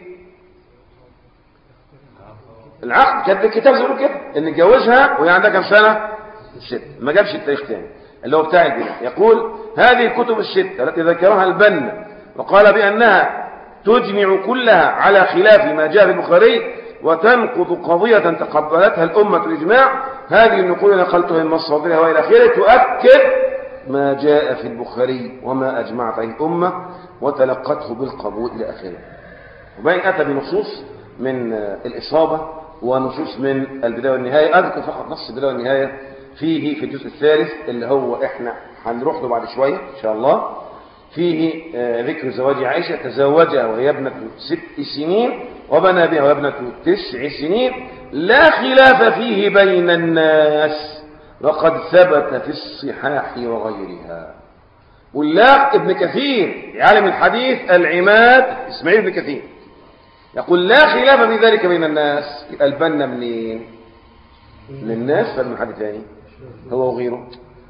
العقد. كان الكتاب بيقول كده ان اتجوزها وهي عندها كام سنة؟ ست. ما جابش التاريخ تاني اللي هو بتاع الجنة. يقول هذه الكتب الستة التي ذكرها البنا وقال بأنها تجمع كلها على خلاف ما جاء في البخاري وتنقض قضية تقبلتها الأمة الإجماع، هذه النقول نقلتها من مصادرها وإلى آخره تؤكد ما جاء في البخاري وما أجمعت عليه الأمة وتلقته بالقبول إلى آخره. وبين أتى بنصوص من الإصابة ونصوص من البداية والنهاية. أذكر فقط نص البداية والنهاية فيه في الجزء الثالث اللي هو احنا هنروح له بعد شوية ان شاء الله. فيه ذكر زواج عائشة، تزوجها وهي ابنة ست سنين وبنى بها وهي ابنة تسع سنين، لا خلاف فيه بين الناس وقد ثبت في الصحاح وغيرها. ولا ابن كثير عالم الحديث العماد اسماعيل بن كثير يقول لا خلاف في ذلك بين الناس. يبقى البنا منين؟ من الناس ولا من حد ثاني؟ هو وغيره.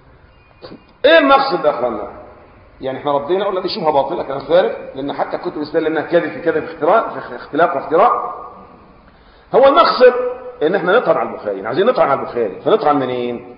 ايه المقصد يا اخوانا؟ يعني احنا ردينا قلنا دي شبهه باطله كلام فارغ، لان حتى كتب الاسلام انها كذب في كذب في اختراع في اختلاف واختراع. هو المقصد ان احنا نطعن على البخاري، عايزين نطعن على البخاري، فنطعن منين؟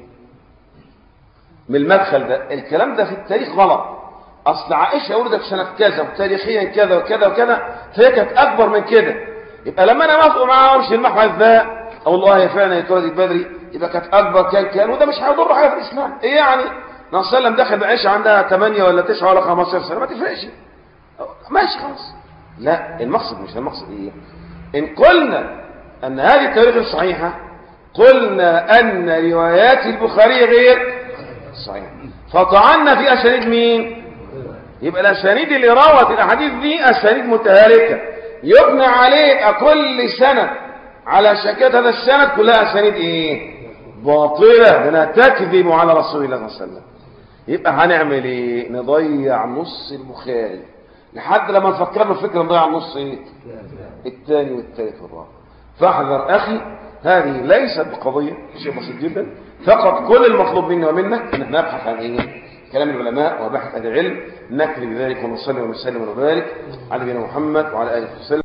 من المدخل ده. الكلام ده في التاريخ غلط. اصل عائشه ولدت سنه كذا وتاريخيا كذا وكذا وكذا، فهي كانت اكبر من كده. يبقى لما انا موافق معاها وامشي المحور ده اقول الله هي فعلا اتولدت بدري، يبقى كانت اكبر كان كان وده مش هيضر حاجه في الاسلام. ايه يعني؟ النبي صلى الله عليه وسلم دخل بعائشه عندها ثمانية ولا تسعة ولا خمستاشر سنه، ما تفرقش، ماشي خلاص. لا المقصد مش المقصد ايه؟ ان قلنا ان هذه التواريخ الصحيحه قلنا ان روايات البخاري غير صحيحه، فطعنا في اسانيد مين؟ يبقى الاسانيد اللي روت الاحاديث دي اسانيد متهالكه يبنى عليه كل سنه على شكاة هذا السند كلها اسانيد ايه؟ باطله، لانها تكذب على رسول الله صلى الله عليه وسلم. يبقى هنعمل ايه؟ نضيع نص البخاري لحد لما نفكر له فكره نضيع النص ايه؟ الثاني والثالث والرابع. فاحذر اخي، هذه ليست بقضيه شيء بسيط جدا، فقط كل المطلوب مني ومنك ان احنا نبحث عن ايه؟ كلام العلماء وبحث اهل العلم، نكتب بذلك ونصلي ونسلم ونبارك على نبينا محمد وعلى اله وسلم.